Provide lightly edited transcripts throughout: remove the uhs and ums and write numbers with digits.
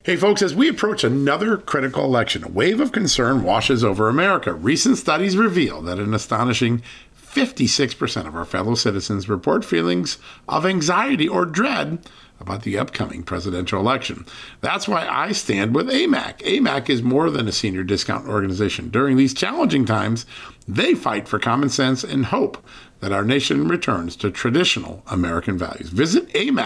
Hey folks, as we approach another critical election, a wave of concern washes over America. Recent studies reveal that an astonishing 56% of our fellow citizens report feelings of anxiety or dread about the upcoming presidential election. That's why I stand with AMAC. AMAC is more than a senior discount organization. During these challenging times, they fight for common sense and hope that our nation returns to traditional American values. Visit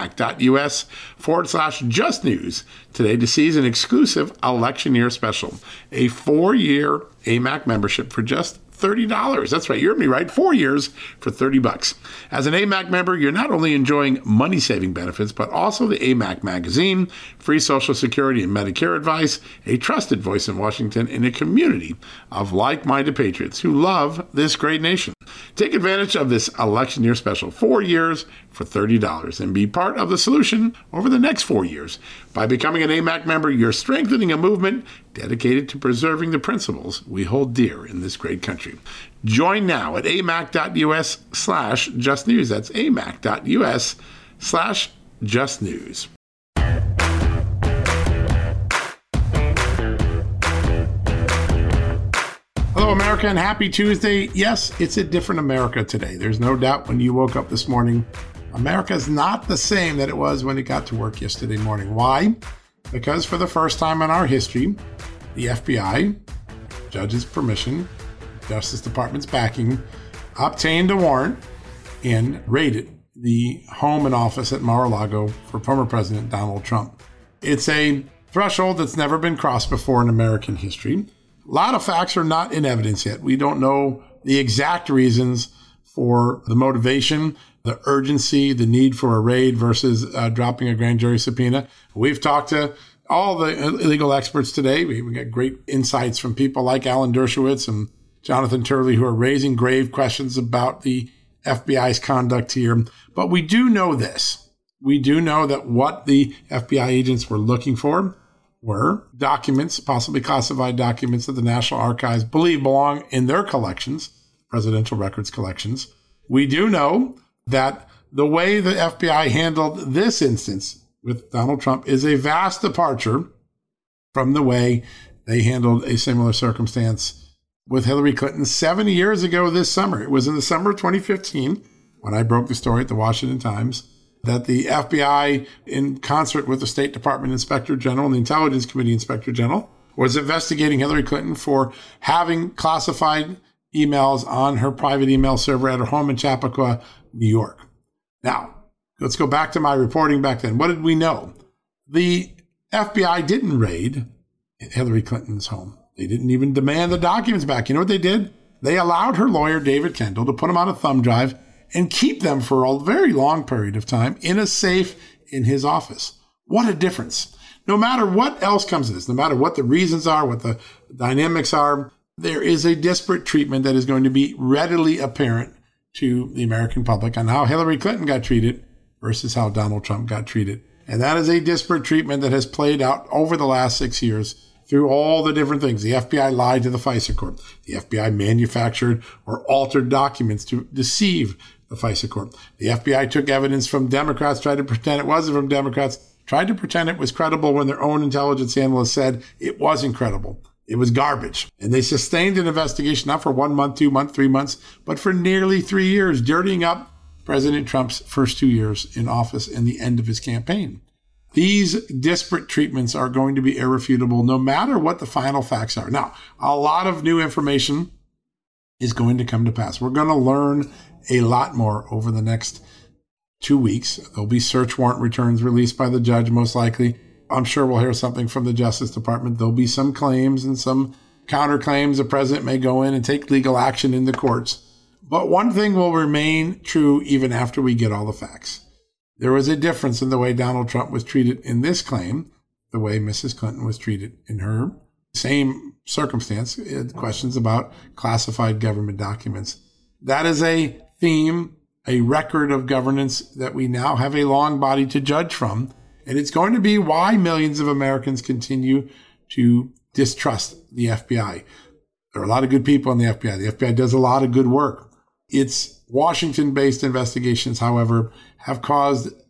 amac.us/justnews today to seize an exclusive election year special, a 4-year AMAC membership for just $30. That's right. You heard me right. 4 years for $30. As an AMAC member, you're not only enjoying money-saving benefits, but also the AMAC magazine, free Social Security and Medicare advice, a trusted voice in Washington, and a community of like-minded patriots who love this great nation. Take advantage of this election year special, 4 years for $30, and be part of the solution over the next 4 years. By becoming an AMAC member, you're strengthening a movement dedicated to preserving the principles we hold dear in this great country. Join now at amac.us/justnews. That's amac.us/justnews. Hello, America, and happy Tuesday. Yes, it's a different America today. There's no doubt when you woke up this morning, America is not the same that it was when it got to work yesterday morning. Why? Because for the first time in our history, the FBI, judge's permission, Justice Department's backing, obtained a warrant and raided the home and office at Mar-a-Lago for former President Donald Trump. It's a threshold that's never been crossed before in American history. A lot of facts are not in evidence yet. We don't know the exact reasons for the motivation, the urgency, the need for a raid versus dropping a grand jury subpoena. We've talked to all the legal experts today. We got great insights from people like Alan Dershowitz and Jonathan Turley, who are raising grave questions about the FBI's conduct here. But we do know this. We do know that what the FBI agents were looking for were documents, possibly classified documents that the National Archives believe belong in their collections, presidential records collections. We do know that the way the FBI handled this instance with Donald Trump is a vast departure from the way they handled a similar circumstance with Hillary Clinton 7 years ago this summer. It was in the summer of 2015 when I broke the story at the Washington Times that the FBI, in concert with the State Department Inspector General and the Intelligence Committee Inspector General, was investigating Hillary Clinton for having classified emails on her private email server at her home in Chappaqua, New York. Now, let's go back to my reporting back then. What did we know? The FBI didn't raid Hillary Clinton's home. They didn't even demand the documents back. You know what they did? They allowed her lawyer, David Kendall, to put them on a thumb drive and keep them for a very long period of time in a safe in his office. What a difference. No matter what else comes of this, no matter what the reasons are, what the dynamics are, there is a disparate treatment that is going to be readily apparent to the American public on how Hillary Clinton got treated versus how Donald Trump got treated. And that is a disparate treatment that has played out over the last 6 years through all the different things. The FBI lied to the FISA court. The FBI manufactured or altered documents to deceive the FISA court. The FBI took evidence from Democrats, tried to pretend it wasn't from Democrats, tried to pretend it was credible when their own intelligence analysts said it wasn't credible. It was garbage. And they sustained an investigation, not for 1 month, 2 months, 3 months, but for nearly 3 years, dirtying up President Trump's first 2 years in office and the end of his campaign. These disparate treatments are going to be irrefutable no matter what the final facts are. Now, a lot of new information is going to come to pass. We're going to learn a lot more over the next 2 weeks. There'll be search warrant returns released by the judge, most likely. I'm sure we'll hear something from the Justice Department. There'll be some claims and some counterclaims. The president may go in and take legal action in the courts. But one thing will remain true even after we get all the facts. There was a difference in the way Donald Trump was treated in this claim, the way Mrs. Clinton was treated in her same circumstance, questions about classified government documents. That is a theme, a record of governance that we now have a long body to judge from. And it's going to be why millions of Americans continue to distrust the FBI. There are a lot of good people in the FBI. The FBI does a lot of good work. Its Washington-based investigations, however, have caused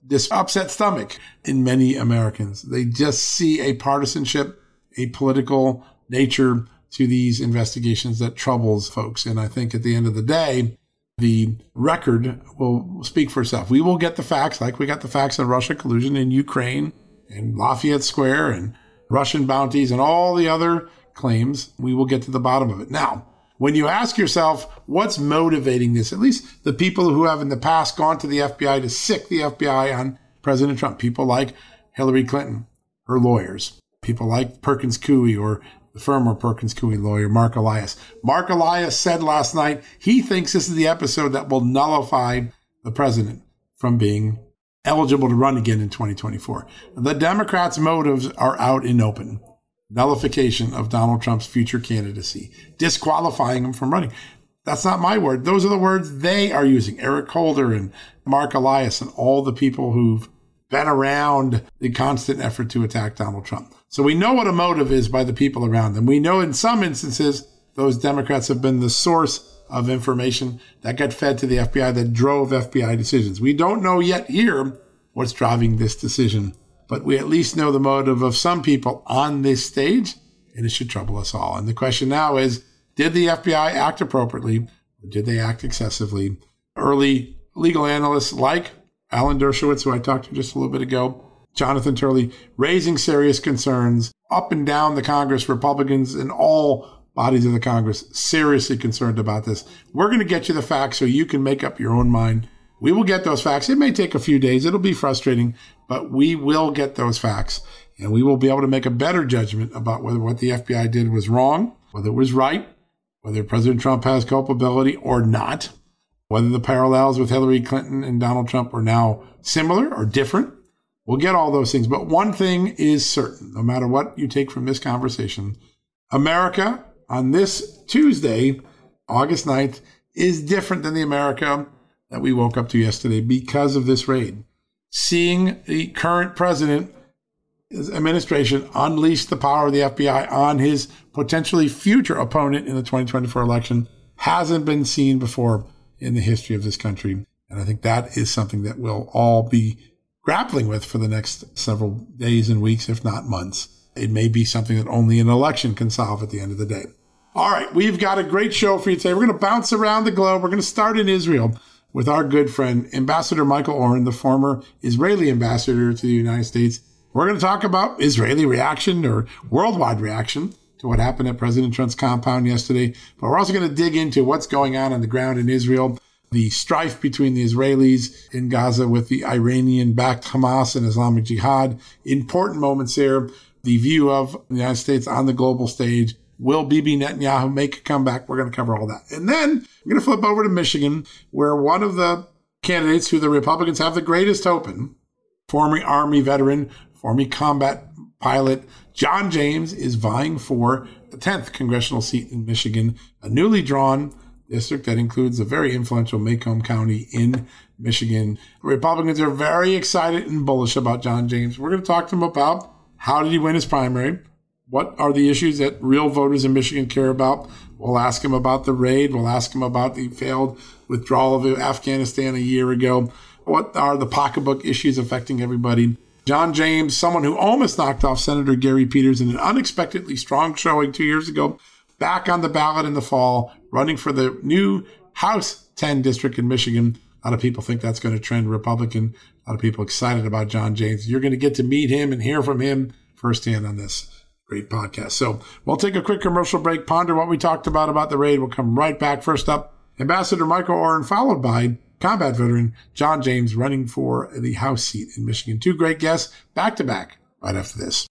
this upset stomach in many Americans. They just see a partisanship, a political nature to these investigations that troubles folks. And I think at the end of the day, the record will speak for itself. We will get the facts, like we got the facts of Russia collusion in Ukraine and Lafayette Square and Russian bounties and all the other claims. We will get to the bottom of it. Now, when you ask yourself, what's motivating this? At least the people who have in the past gone to the FBI to sick the FBI on President Trump, people like Hillary Clinton, her lawyers, people like Perkins Coie or the former Perkins Coie lawyer, Mark Elias. Mark Elias said last night he thinks this is the episode that will nullify the president from being eligible to run again in 2024. The Democrats' motives are out in open. Nullification of Donald Trump's future candidacy, disqualifying him from running. That's not my word. Those are the words they are using. Eric Holder and Mark Elias and all the people who've been around the constant effort to attack Donald Trump. So we know what a motive is by the people around them. We know in some instances, those Democrats have been the source of information that got fed to the FBI that drove FBI decisions. We don't know yet here what's driving this decision, but we at least know the motive of some people on this stage, and it should trouble us all. And the question now is, did the FBI act appropriately, or did they act excessively? Early legal analysts like Alan Dershowitz, who I talked to just a little bit ago, Jonathan Turley, raising serious concerns up and down the Congress, Republicans and all bodies of the Congress seriously concerned about this. We're going to get you the facts so you can make up your own mind. We will get those facts. It may take a few days. It'll be frustrating, but we will get those facts, and we will be able to make a better judgment about whether what the FBI did was wrong, whether it was right, whether President Trump has culpability or not, whether the parallels with Hillary Clinton and Donald Trump are now similar or different. We'll get all those things. But one thing is certain, no matter what you take from this conversation, America on this Tuesday, August 9th, is different than the America that we woke up to yesterday because of this raid. Seeing the current president, his administration, unleash the power of the FBI on his potentially future opponent in the 2024 election hasn't been seen before in the history of this country. And I think that is something that we'll all be grappling with for the next several days and weeks, if not months. It may be something that only an election can solve at the end of the day. All right, we've got a great show for you today. We're going to bounce around the globe. We're going to start in Israel with our good friend, Ambassador Michael Oren, the former Israeli ambassador to the United States. We're going to talk about Israeli reaction or worldwide reaction to what happened at President Trump's compound yesterday. But we're also going to dig into what's going on the ground in Israel, the strife between the Israelis in Gaza with the Iranian-backed Hamas and Islamic Jihad. Important moments there. The view of the United States on the global stage. Will Bibi Netanyahu make a comeback? We're going to cover all that. And then we're going to flip over to Michigan, where one of the candidates who the Republicans have the greatest hope in, former Army veteran, former combat pilot, John James, is vying for the 10th congressional seat in Michigan, a newly drawn district that includes a very influential Macomb County in Michigan. Republicans are very excited and bullish about John James. We're going to talk to him about how did he win his primary? What are the issues that real voters in Michigan care about? We'll ask him about the raid. We'll ask him about the failed withdrawal of Afghanistan a year ago. What are the pocketbook issues affecting everybody? John James, someone who almost knocked off Senator Gary Peters in an unexpectedly strong showing 2 years ago, back on the ballot in the fall, running for the new House 10 district in Michigan. A lot of people think that's going to trend Republican. A lot of people excited about John James. You're going to get to meet him and hear from him firsthand on this great podcast. So we'll take a quick commercial break, ponder what we talked about the raid. We'll come right back. First up, Ambassador Michael Oren, followed by combat veteran John James, running for the House seat in Michigan. Two great guests back to back right after this.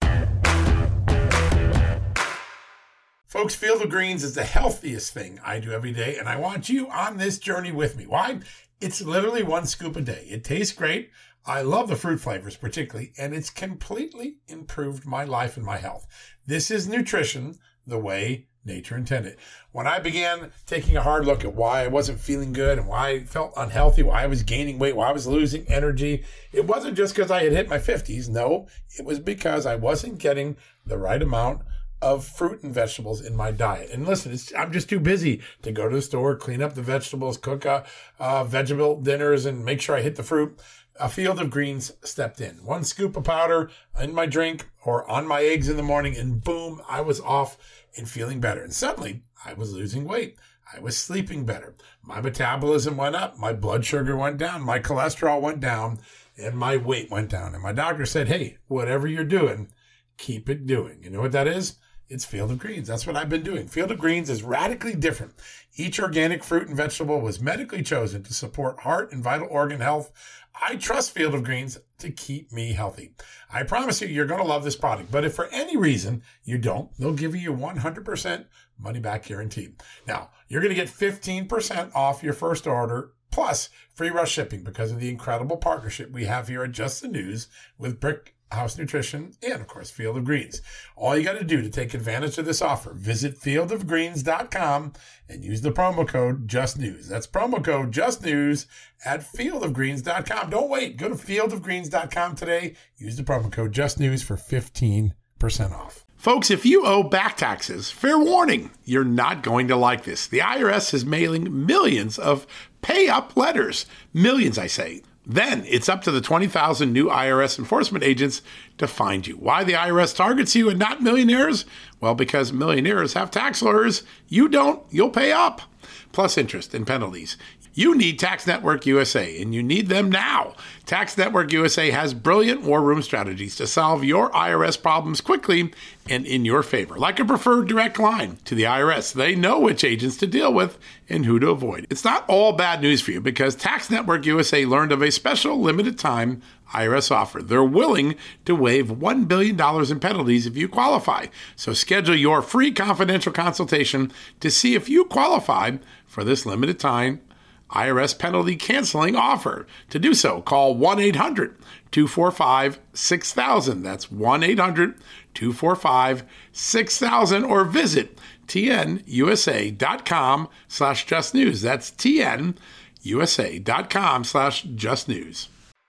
Folks, Field of Greens is the healthiest thing I do every day, and I want you on this journey with me. Why? It's literally one scoop a day. It tastes great. I love the fruit flavors particularly, and it's completely improved my life and my health. This is nutrition the way nature intended. When I began taking a hard look at why I wasn't feeling good and why I felt unhealthy, why I was gaining weight, why I was losing energy, it wasn't just because I had hit my 50s. No, it was because I wasn't getting the right amount of fruit and vegetables in my diet. And listen, I'm just too busy to go to the store, clean up the vegetables, cook vegetable dinners, and make sure I hit the fruit. a Field of Greens stepped in. One scoop of powder in my drink or on my eggs in the morning, and boom, I was off and feeling better. And suddenly, I was losing weight. I was sleeping better. My metabolism went up. My blood sugar went down. My cholesterol went down. And my weight went down. And my doctor said, hey, whatever you're doing, keep it doing. You know what that is? It's Field of Greens. That's what I've been doing. Field of Greens is radically different. Each organic fruit and vegetable was medically chosen to support heart and vital organ health. I trust Field of Greens to keep me healthy. I promise you, you're going to love this product. But if for any reason you don't, they'll give you 100% money back guarantee. Now, you're going to get 15% off your first order plus free rush shipping because of the incredible partnership we have here at Just the News with Brick House Nutrition and, of course, Field of Greens. All you got to do to take advantage of this offer, visit fieldofgreens.com and use the promo code JustNews. That's promo code JustNews at fieldofgreens.com. Don't wait. Go to fieldofgreens.com today. Use the promo code JustNews for 15% off. Folks, if you owe back taxes, fair warning, you're not going to like this. The IRS is mailing millions of pay-up letters. Millions, I say. Then it's up to the 20,000 new IRS enforcement agents to find you. Why the IRS targets you and not millionaires? Well, because millionaires have tax lawyers. You don't, you'll pay up. Plus interest and penalties. You need Tax Network USA, and you need them now. Tax Network USA has brilliant war room strategies to solve your IRS problems quickly and in your favor. Like a preferred direct line to the IRS, they know which agents to deal with and who to avoid. It's not all bad news for you because Tax Network USA learned of a special limited time IRS offer. They're willing to waive $1 billion in penalties if you qualify. So schedule your free confidential consultation to see if you qualify for this limited time IRS penalty canceling offer. To do so, call 1-800-245-6000. That's 1-800-245-6000 or visit tnusa.com/justnews. That's tnusa.com/justnews.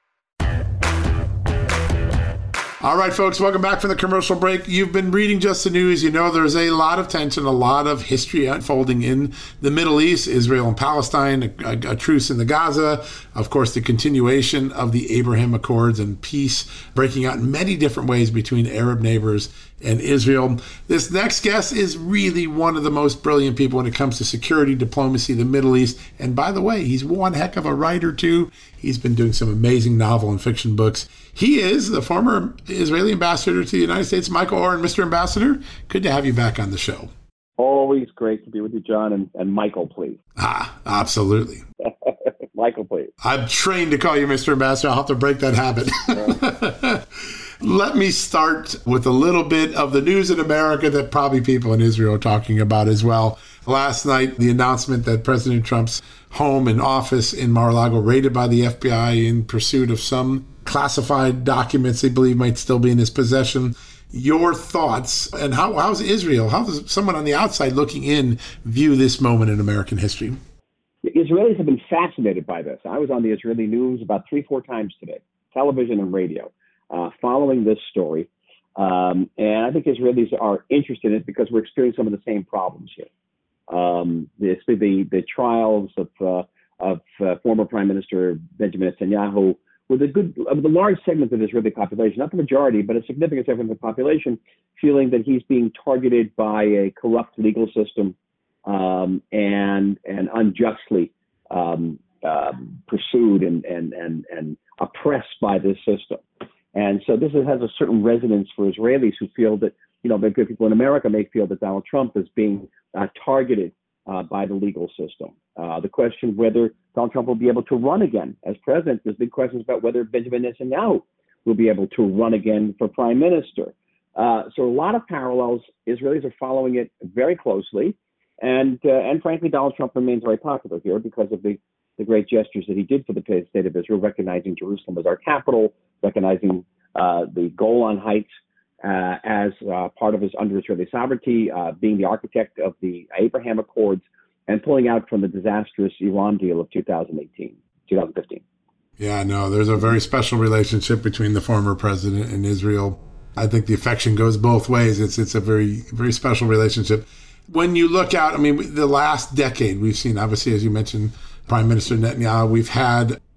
All right, folks, welcome back from the commercial break. You've been reading Just the News. You know there's a lot of tension, a lot of history unfolding in the Middle East, Israel and Palestine, a truce in the Gaza, of course, the continuation of the Abraham Accords and peace breaking out in many different ways between Arab neighbors and Israel. This next guest is really one of the most brilliant people when it comes to security, diplomacy, the Middle East. And by the way, he's one heck of a writer, too. He's been doing some amazing novel and fiction books. He is the former Israeli ambassador to the United States, Michael Oren. Mr. Ambassador, good to have you back on the show. Always great to be with you, John, and Michael, please. Absolutely. Michael, please. I'm trained to call you Mr. Ambassador. I'll have to break that habit. Let me start with a little bit of the news in America that probably people in Israel are talking about as well. Last night, the announcement that President Trump's home and office in Mar-a-Lago raided by the FBI in pursuit of some classified documents they believe might still be in his possession. Your thoughts, and how's Israel, how does someone on the outside looking in view this moment in American history? The Israelis have been fascinated by this. I was on the Israeli news about 3-4 times today, television and radio, following this story. And I think Israelis are interested in it because we're experiencing some of the same problems here. The trials of former Prime Minister Benjamin Netanyahu, with the large segment of the Israeli population, not the majority, but a significant segment of the population, feeling that he's being targeted by a corrupt legal system and unjustly pursued and oppressed by this system. And so this has a certain resonance for Israelis who feel that, maybe people in America may feel that Donald Trump is being targeted by the legal system. The question whether Donald Trump will be able to run again as president, there's big questions about whether Benjamin Netanyahu will be able to run again for prime minister. So a lot of parallels. Israelis are following it very closely. And frankly, Donald Trump remains very popular here because of the great gestures that he did for the state of Israel, recognizing Jerusalem as our capital, recognizing the Golan Heights as part of his under Israeli sovereignty, being the architect of the Abraham Accords, and pulling out from the disastrous Iran deal of 2015. Yeah, no, there's a very special relationship between the former president and Israel. I think the affection goes both ways. It's a very, very special relationship. When you look out, the last decade, we've seen, obviously, as you mentioned, Prime Minister Netanyahu, we've had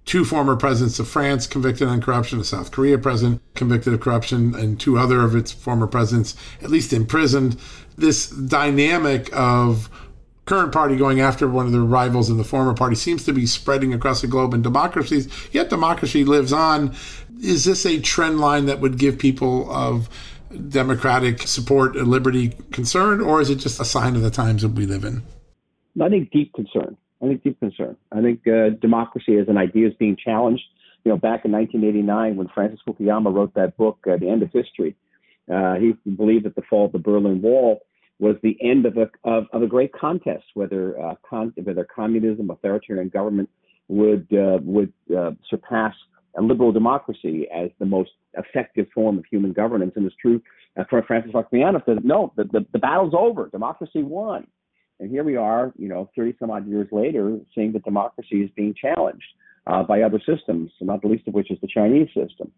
two former presidents of France convicted on corruption, a South Korea president convicted of corruption, and two other of its former presidents at least imprisoned. This dynamic of current party going after one of the rivals in the former party seems to be spreading across the globe in democracies, yet democracy lives on. Is this a trend line that would give people of democratic support and liberty concern, or is it just a sign of the times that we live in? I think deep concern. I think democracy as an idea is being challenged. Back in 1989, when Francis Fukuyama wrote that book, The End of History, he believed that the fall of the Berlin Wall was the end of a great contest, whether communism, authoritarian government would surpass a liberal democracy as the most effective form of human governance. And it's true for Francis Fukuyama said, no, the battle's over. Democracy won. And here we are, 30 some odd years later, seeing that democracy is being challenged by other systems, not the least of which is the Chinese system.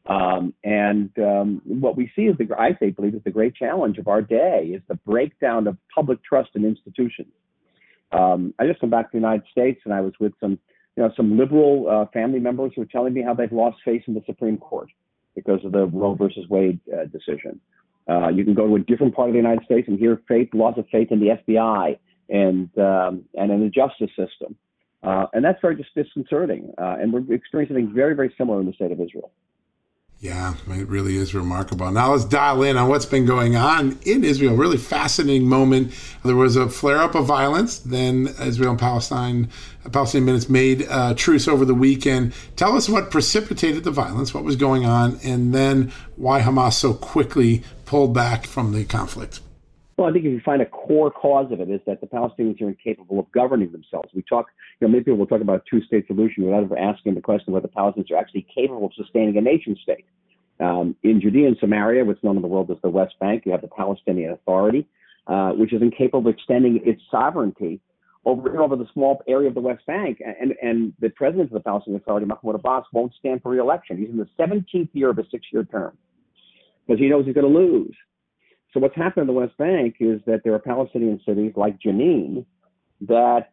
What we see is I believe is the great challenge of our day is the breakdown of public trust in institutions. I just come back to the United States, and I was with some liberal family members who were telling me how they've lost faith in the Supreme Court because of the Roe versus Wade decision. You can go to a different part of the United States and hear loss of faith in the FBI and in the justice system. And that's very disconcerting. And we're experiencing something very, very similar in the state of Israel. Yeah, it really is remarkable. Now let's dial in on what's been going on in Israel. Really fascinating moment. There was a flare-up of violence. Then Israel and Palestinian minutes made truce over the weekend. Tell us what precipitated the violence, what was going on, and then why Hamas so quickly pulled back from the conflict. Well, I think if you find a core cause of it is that the Palestinians are incapable of governing themselves. We talk, many people will talk about a two-state solution without ever asking the question whether the Palestinians are actually capable of sustaining a nation-state. In Judea and Samaria, what's known in the world as the West Bank, you have the Palestinian Authority, which is incapable of extending its sovereignty over the small area of the West Bank. And the president of the Palestinian Authority, Mahmoud Abbas, won't stand for re-election. He's in the 17th year of a 6-year term because he knows he's going to lose. So what's happened in the West Bank is that there are Palestinian cities like Jenin that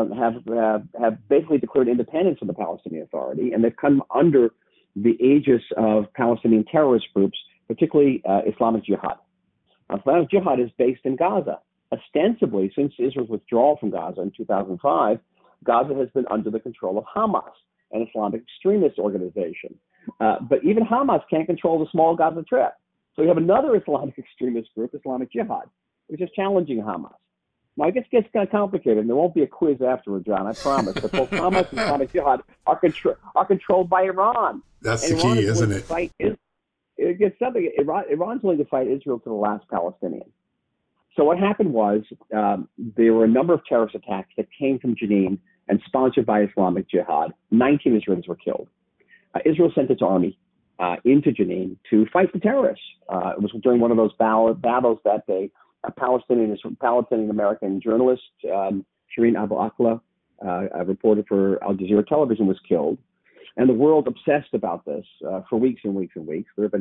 have basically declared independence from the Palestinian Authority, and they've come under the aegis of Palestinian terrorist groups, particularly Islamic Jihad. Islamic Jihad is based in Gaza. Ostensibly, since Israel's withdrawal from Gaza in 2005, Gaza has been under the control of Hamas, an Islamic extremist organization. But even Hamas can't control the small Gaza Strip. So you have another Islamic extremist group, Islamic Jihad, which is challenging Hamas. Now, it gets kind of complicated, and there won't be a quiz afterward, John, I promise. But both Hamas and Islamic Jihad are controlled by Iran. That's the key, isn't it? It gets something. Iran's willing to fight Israel to the last Palestinian. So what happened was there were a number of terrorist attacks that came from Jenin and sponsored by Islamic Jihad. 19 Israelis were killed. Israel sent its army into Jenin to fight the terrorists. It was during one of those battles that a Palestinian-American journalist, Shireen Abu Akleh, a reporter for Al Jazeera Television, was killed. And the world obsessed about this for weeks and weeks and weeks. There have been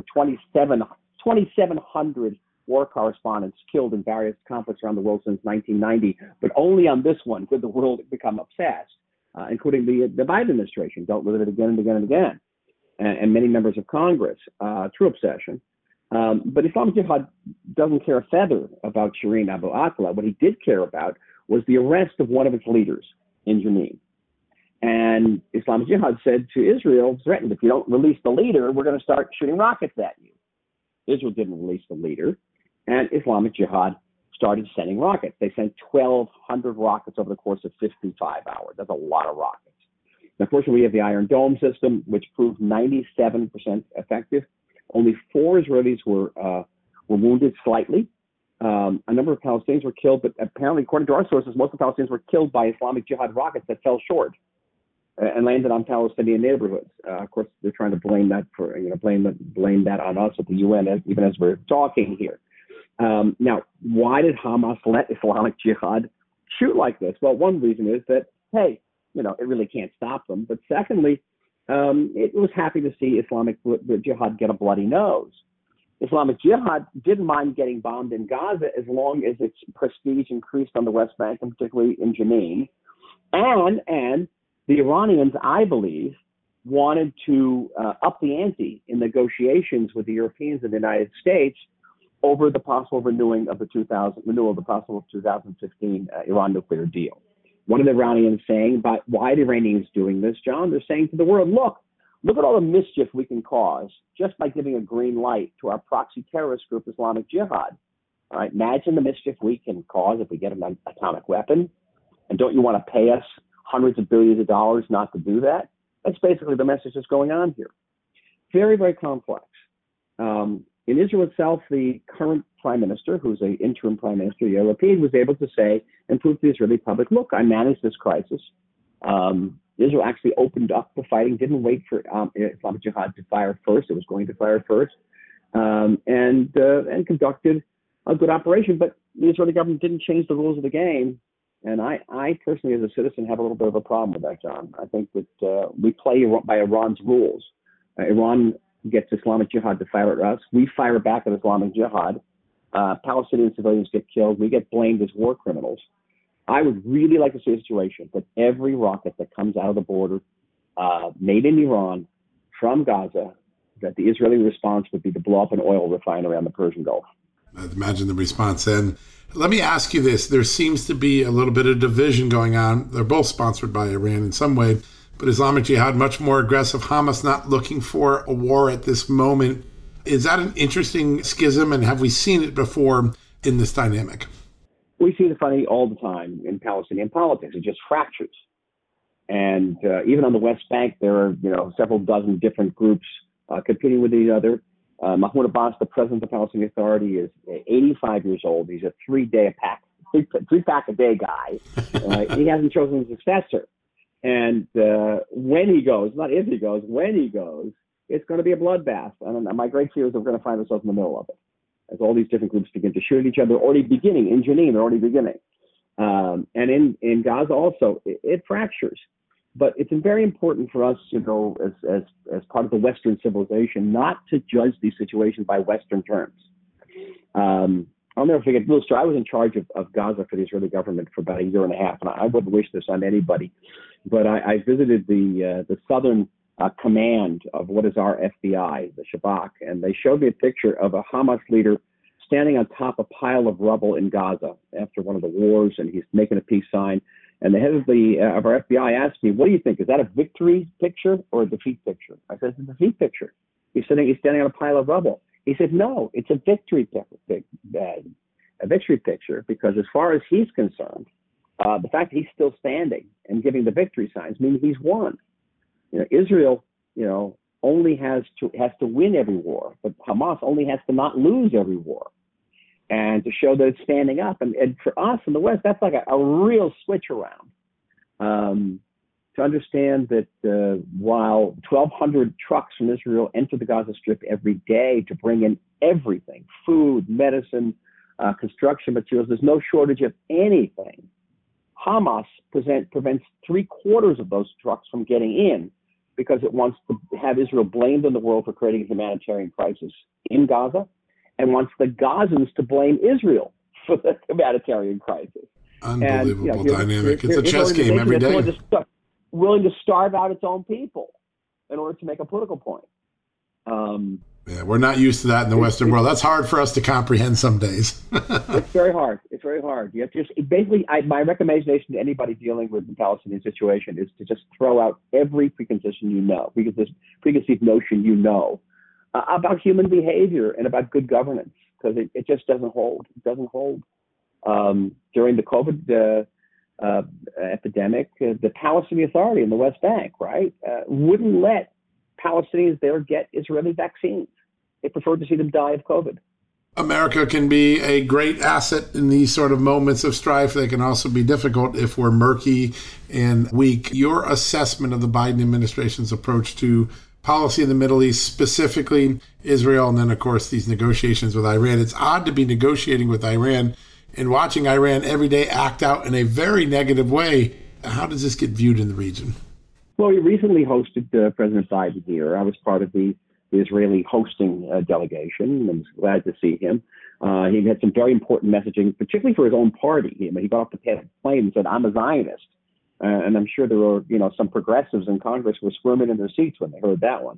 2,700 war correspondents killed in various conflicts around the world since 1990. But only on this one did the world become obsessed, including the Biden administration dealt with it again and again and again, and many members of Congress through obsession. But Islamic Jihad doesn't care a feather about Shireen Abu Akleh. What he did care about was the arrest of one of its leaders in Jenin. And Islamic Jihad said to Israel, threatened, if you don't release the leader, we're going to start shooting rockets at you. Israel didn't release the leader, and Islamic Jihad started sending rockets. They sent 1,200 rockets over the course of 55 hours. That's a lot of rockets. Unfortunately, we have the Iron Dome system, which proved 97% effective. Only 4 Israelis were wounded slightly. A number of Palestinians were killed, but apparently, according to our sources, most of the Palestinians were killed by Islamic Jihad rockets that fell short and landed on Palestinian neighborhoods. Of course, they're trying to blame that blame that on us at the UN, even as we're talking here. Now, why did Hamas let Islamic Jihad shoot like this? Well, one reason is that, hey, it really can't stop them. But secondly, it was happy to see Islamic Jihad get a bloody nose. Islamic Jihad didn't mind getting bombed in Gaza as long as its prestige increased on the West Bank, and particularly in Jenin. And the Iranians, I believe, wanted to up the ante in negotiations with the Europeans and the United States over the possible renewal of the 2015 Iran nuclear deal. One of the Iranians saying about why the Iranians doing this, John, they're saying to the world, look at all the mischief we can cause just by giving a green light to our proxy terrorist group, Islamic Jihad. All right, imagine the mischief we can cause if we get an atomic weapon. And don't you want to pay us hundreds of billions of dollars not to do that? That's basically the message that's going on here. Very, very complex. In Israel itself, the current prime minister, who's an interim prime minister, Yair Lapid, was able to say and prove to the Israeli public, look, I managed this crisis. Israel actually opened up the fighting, didn't wait for Islamic Jihad to fire first. It was going to fire first, and conducted a good operation. But the Israeli government didn't change the rules of the game. And I personally, as a citizen, have a little bit of a problem with that, John. I think that we play by Iran's rules. Iran gets Islamic Jihad to fire at us. We fire back at Islamic Jihad. Palestinian civilians get killed. We get blamed as war criminals. I would really like to see a situation that every rocket that comes out of the border made in Iran from Gaza, that the Israeli response would be to blow up an oil refinery on the Persian Gulf. I'd imagine the response then. Let me ask you this. There seems to be a little bit of division going on. They're both sponsored by Iran in some way, but Islamic Jihad much more aggressive. Hamas not looking for a war at this moment. Is that an interesting schism, and have we seen it before in this dynamic? We see the funny all the time in Palestinian politics. It just fractures. And even on the West Bank, there are several dozen different groups competing with each other. Mahmoud Abbas, the president of the Palestinian Authority, is 85 years old. He's a three-pack a day guy. He hasn't chosen a successor. And when he goes, not if he goes, when he goes, it's going to be a bloodbath. And my great fear is that we're going to find ourselves in the middle of it, as all these different groups begin to shoot at each other. Already beginning in Jenin, they're already beginning, and in Gaza also, it fractures. But it's very important for us, as part of the Western civilization, not to judge these situations by Western terms. I'll never forget, I was in charge of Gaza for the Israeli government for about a year and a half, and I wouldn't wish this on anybody. But I visited the southern command of what is our FBI, the Shabak, and they showed me a picture of a Hamas leader standing on top of a pile of rubble in Gaza after one of the wars, and he's making a peace sign. And the head of our FBI asked me, "What do you think? Is that a victory picture or a defeat picture?" I said, "It's a defeat picture. He's standing on a pile of rubble." He said, "No, it's a victory picture, because as far as he's concerned, the fact that he's still standing and giving the victory signs means he's won. Israel, only has to win every war, but Hamas only has to not lose every war, and to show that it's standing up. And for us in the West, that's like a real switch around. To understand that while 1,200 trucks from Israel enter the Gaza Strip every day to bring in everything, food, medicine, construction materials, there's no shortage of anything. Hamas prevents 3/4 of those trucks from getting in, because it wants to have Israel blamed in the world for creating a humanitarian crisis in Gaza, and wants the Gazans to blame Israel for the humanitarian crisis. Unbelievable dynamic. It's a chess game every day. Willing to starve out its own people in order to make a political point. We're not used to that in the Western world. That's hard for us to comprehend some days. It's very hard. You have to my recommendation to anybody dealing with the Palestinian situation is to just throw out every preconceived notion about human behavior and about good governance, because it just doesn't hold. It doesn't hold. During the COVID epidemic, the Palestinian Authority in the West Bank, wouldn't let Palestinians there get Israeli vaccines. They preferred to see them die of COVID. America can be a great asset in these sort of moments of strife. They can also be difficult if we're murky and weak. Your assessment of the Biden administration's approach to policy in the Middle East, specifically Israel, and then, of course, these negotiations with Iran. It's odd to be negotiating with Iran and watching Iran every day act out in a very negative way. How does this get viewed in the region? Well, we recently hosted President Biden here. I was part of the Israeli hosting delegation, and was glad to see him. He had some very important messaging, particularly for his own party. He got off the plane and said, "I'm a Zionist." And I'm sure there were, some progressives in Congress were squirming in their seats when they heard that one.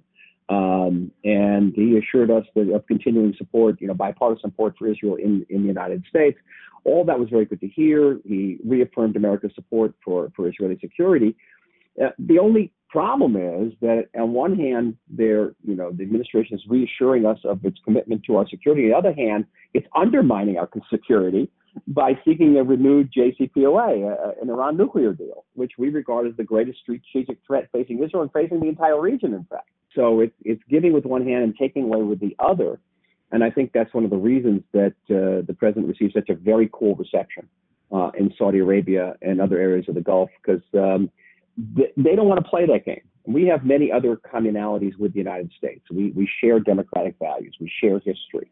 And he assured us that of continuing support, bipartisan support for Israel in the United States. All that was very good to hear. He reaffirmed America's support for Israeli security. The only problem is that on one hand, the administration is reassuring us of its commitment to our security. On the other hand, it's undermining our security by seeking a renewed JCPOA, an Iran nuclear deal, which we regard as the greatest strategic threat facing Israel and facing the entire region, in fact. So it's giving with one hand and taking away with the other. And I think that's one of the reasons that the president received such a very cool reception in Saudi Arabia and other areas of the Gulf, because they don't want to play that game. We have many other commonalities with the United States. We share democratic values. We share history.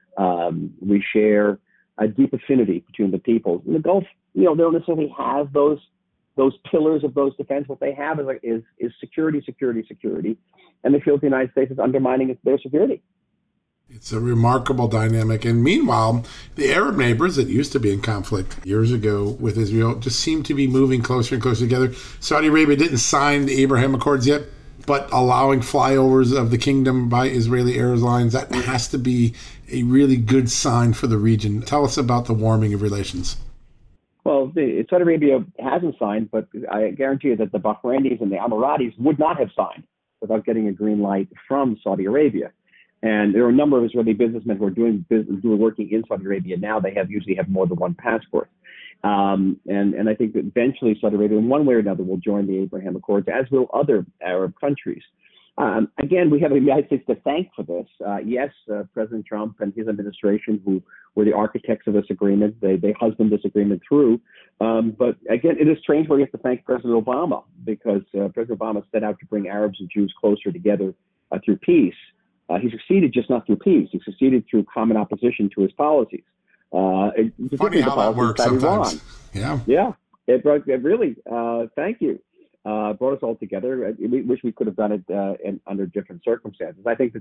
We share a deep affinity between the peoples. In the Gulf, they don't necessarily have those pillars of those defense. What they have is security, security, security. And they feel that the United States is undermining their security. It's a remarkable dynamic. And meanwhile, the Arab neighbors that used to be in conflict years ago with Israel just seem to be moving closer and closer together. Saudi Arabia didn't sign the Abraham Accords yet, but allowing flyovers of the kingdom by Israeli airlines, that has to be a really good sign for the region. Tell us about the warming of relations. Well, Saudi Arabia hasn't signed, but I guarantee you that the Bahrainis and the Emiratis would not have signed without getting a green light from Saudi Arabia. And there are a number of Israeli businessmen who are working in Saudi Arabia now. They usually have more than one passport. And I think that eventually Saudi Arabia, in one way or another, will join the Abraham Accords, as will other Arab countries. Again, we have the United States to thank for this. Yes, President Trump and his administration, who were the architects of this agreement, they husband this agreement through. But again, it is strange where we have to thank President Obama, because President Obama set out to bring Arabs and Jews closer together through peace. He succeeded just not through peace. He succeeded through common opposition to his policies. Funny how that works sometimes. Iran. Yeah. It really, thank you. Brought us all together. We wish we could have done it under different circumstances. I think that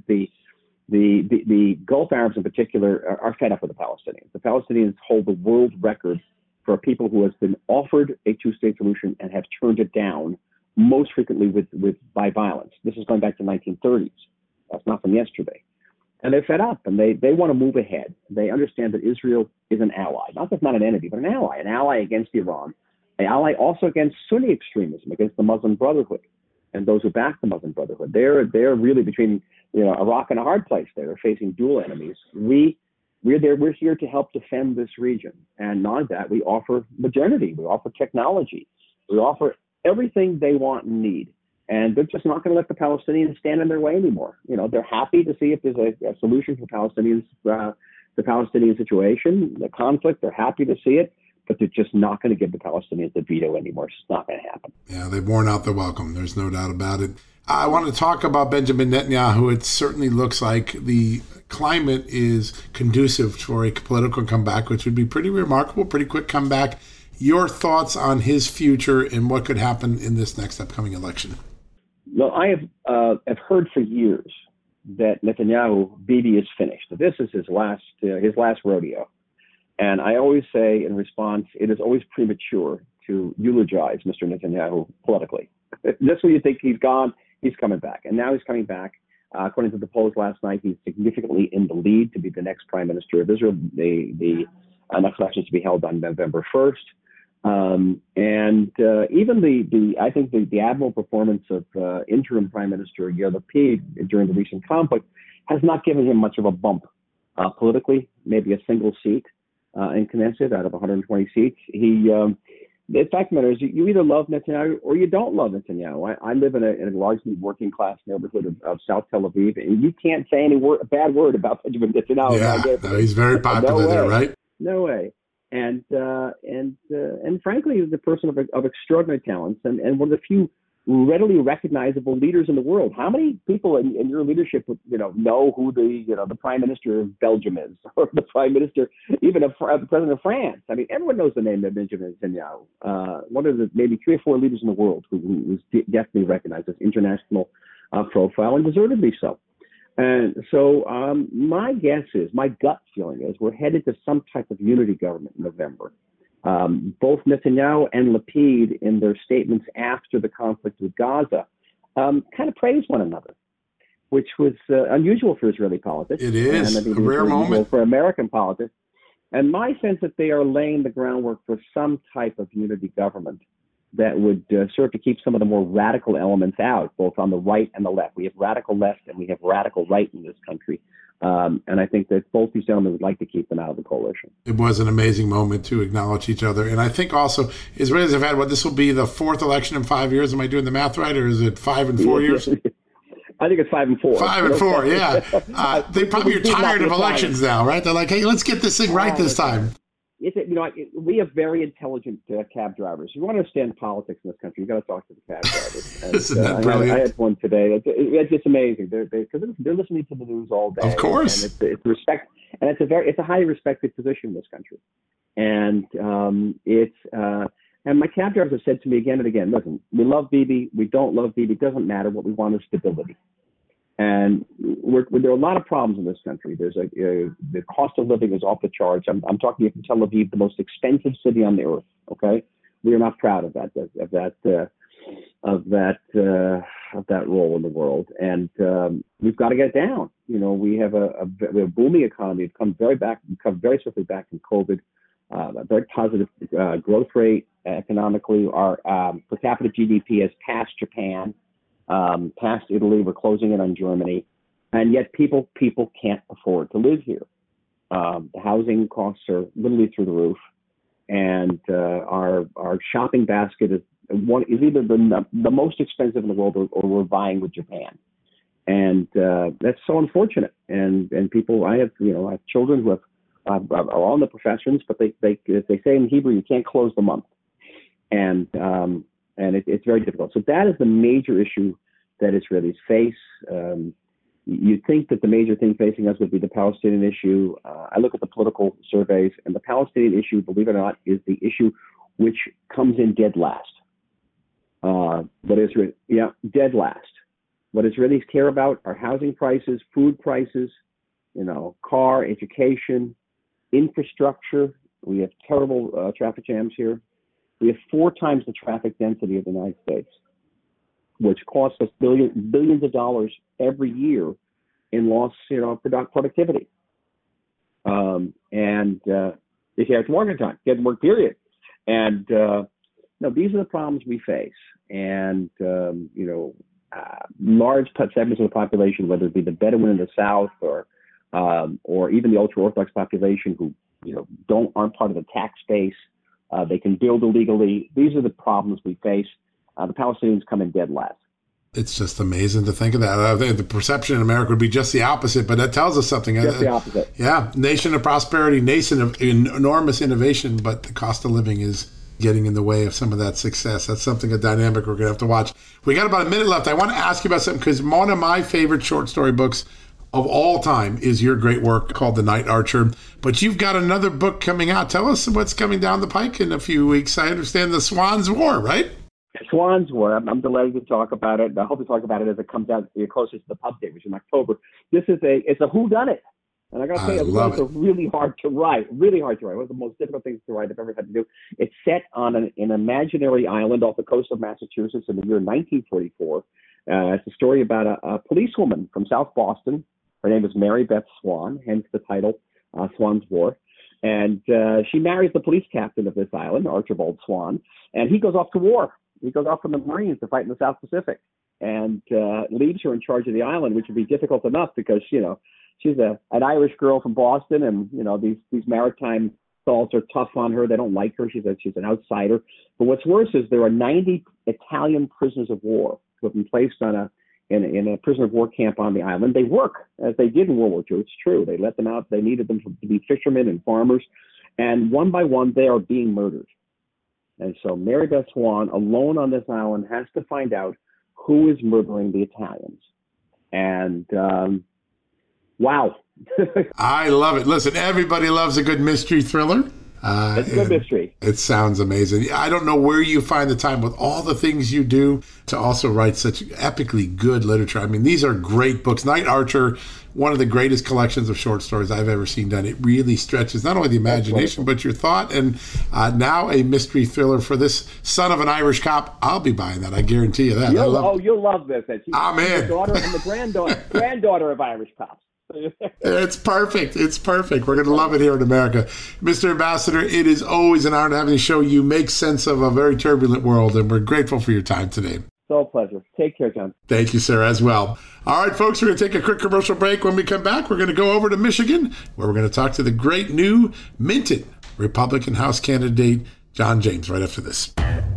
the Gulf Arabs in particular are fed up with the Palestinians. The Palestinians hold the world record for a people who has been offered a two-state solution and have turned it down, most frequently by violence. This is going back to the 1930s. That's not from yesterday. And they're fed up, and they want to move ahead. They understand that Israel is an ally, not just not an enemy, but an ally against Iran, an ally also against Sunni extremism, against the Muslim Brotherhood and those who back the Muslim Brotherhood. They're really between a rock and a hard place. They're facing dual enemies. We're here to help defend this region, and not only that, we offer modernity, we offer technology, we offer everything they want and need. And they're just not going to let the Palestinians stand in their way anymore. They're happy to see if there's a solution for Palestinians, the Palestinian situation, the conflict. They're happy to see it, but they're just not going to give the Palestinians the veto anymore. It's just not going to happen. Yeah, they've worn out the welcome. There's no doubt about it. I want to talk about Benjamin Netanyahu. It certainly looks like the climate is conducive for a political comeback, which would be pretty remarkable, pretty quick comeback. Your thoughts on his future and what could happen in this next upcoming election? Well, I have heard for years that Bibi is finished. This is his last rodeo. And I always say in response, it is always premature to eulogize Mr. Netanyahu politically. Just when you think he's gone, he's coming back. And now he's coming back. According to the polls last night, he's significantly in the lead to be the next prime minister of Israel. The next election is to be held on November 1st. Even I think the admirable performance of interim Prime Minister Yair Lapid during the recent conflict has not given him much of a bump politically, maybe a single seat in Knesset out of 120 seats. The fact of the matter is, you either love Netanyahu or you don't love Netanyahu. I live in a largely working class neighborhood of South Tel Aviv, and you can't say a bad word about Benjamin Netanyahu. Yeah, no, he's very popular there, right? No way. And frankly, he's a person of extraordinary talents and one of the few readily recognizable leaders in the world. How many people in your leadership, know who the prime minister of Belgium is, or the prime minister, even the president of France? I mean, everyone knows the name of Benjamin Netanyahu. One of the maybe 3 or 4 leaders in the world who is definitely recognized as international profile, and deservedly so. And so my gut feeling is we're headed to some type of unity government in November. Both Netanyahu and Lapid, in their statements after the conflict with Gaza, kind of praised one another, which was unusual for Israeli politics. It is and I think a rare moment for American politics. And my sense that they are laying the groundwork for some type of unity government that would serve to keep some of the more radical elements out, both on the right and the left. We have radical left and we have radical right in this country. And I think that both these gentlemen would like to keep them out of the coalition. It was an amazing moment to acknowledge each other. And I think also Israelis have had, this will be the fourth election in 5 years. Am I doing the math right? Or is it 5 and 4 years? I think it's 5 and 4. 5 and 4, yeah. They probably are tired of elections now, right? They're like, hey, let's get this thing right this time. We have very intelligent cab drivers. If you want to understand politics in this country, you got to talk to the cab drivers. And, Isn't that brilliant? I had one today. It's just amazing. Because they're listening to the news all day. Of course, and it's respect, and it's a highly respected position in this country. And and my cab drivers have said to me again and again, listen, we love Bibi, we don't love Bibi. It doesn't matter. What we want is stability. And there are a lot of problems in this country. There's the cost of living is off the charts. I'm talking from Tel Aviv, the most expensive city on the earth. Okay, we are not proud of that role in the world, and we've got to get it down. We have a booming economy. We've come very swiftly back from COVID. A very positive growth rate economically. Our per capita GDP has passed Japan. Past Italy, we're closing in on Germany, and yet people can't afford to live here. The housing costs are literally through the roof, and our shopping basket is either the most expensive in the world, or we're vying with Japan, and that's so unfortunate. And people, I have children who are all in the professions, but they say in Hebrew, you can't close the month, and it's very difficult. So that is the major issue that Israelis face. You'd think that the major thing facing us would be the Palestinian issue. I look at the political surveys, and the Palestinian issue, believe it or not, is the issue which comes in dead last. Dead last. What Israelis care about are housing prices, food prices, car, education, infrastructure. We have terrible traffic jams here. We have 4 times the traffic density of the United States, which costs us billions of dollars every year in lost, productivity. And if you have to work on time, get work, period. And these are the problems we face. And large segments of the population, whether it be the Bedouin in the South or even the ultra-Orthodox population who aren't part of the tax base. They can build illegally. These are the problems we face. The Palestinians come in dead last. It's just amazing to think of that. The perception in America would be just the opposite, but that tells us something. Just the opposite. Yeah, nation of prosperity, nation of enormous innovation, but the cost of living is getting in the way of some of that success. That's something, a dynamic we're going to have to watch. We got about a minute left. I want to ask you about something, because one of my favorite short story books of all time is your great work called The Night Archer. But you've got another book coming out. Tell us what's coming down the pike in a few weeks. I understand The Swan's War, right? Swan's War. I'm delighted to talk about it. I hope to talk about it as it comes out closer to the pub date, which is in October. It's a whodunit. And I got to tell you, it's really hard to write. Really hard to write. One of the most difficult things to write I've ever had to do. It's set on an imaginary island off the coast of Massachusetts in the year 1944. It's a story about a policewoman from South Boston. Her name is Mary Beth Swan, hence the title, Swan's War. And she marries the police captain of this island, Archibald Swan, and he goes off to war. He goes off from the Marines to fight in the South Pacific, and leaves her in charge of the island, which would be difficult enough because, she's an Irish girl from Boston, and, these maritime salts are tough on her. They don't like her. She's an outsider. But what's worse is there are 90 Italian prisoners of war who have been placed in a prisoner of war camp on the island. They work, as they did in World War II. It's true. They let them out. They needed them to be fishermen and farmers. And one by one, they are being murdered. And so Mary Beth Swan, alone on this island, has to find out who is murdering the Italians. And wow. I love it. Listen, everybody loves a good mystery thriller. It's a good mystery. It sounds amazing. I don't know where you find the time with all the things you do to also write such epically good literature. I mean, these are great books. Night Archer, one of the greatest collections of short stories I've ever seen done. It really stretches not only the imagination, but your thought. And now a mystery thriller for this son of an Irish cop. I'll be buying that. I guarantee you that. You'll love this. I'm in. The daughter and the granddaughter of Irish cops. It's perfect. It's perfect. We're going to love it here in America. Mr. Ambassador, it is always an honor to have you show. You make sense of a very turbulent world, and we're grateful for your time today. So a pleasure. Take care, John. Thank you, sir, as well. All right, folks, we're going to take a quick commercial break. When we come back, we're going to go over to Michigan, where we're going to talk to the great new minted Republican House candidate, John James, right after this.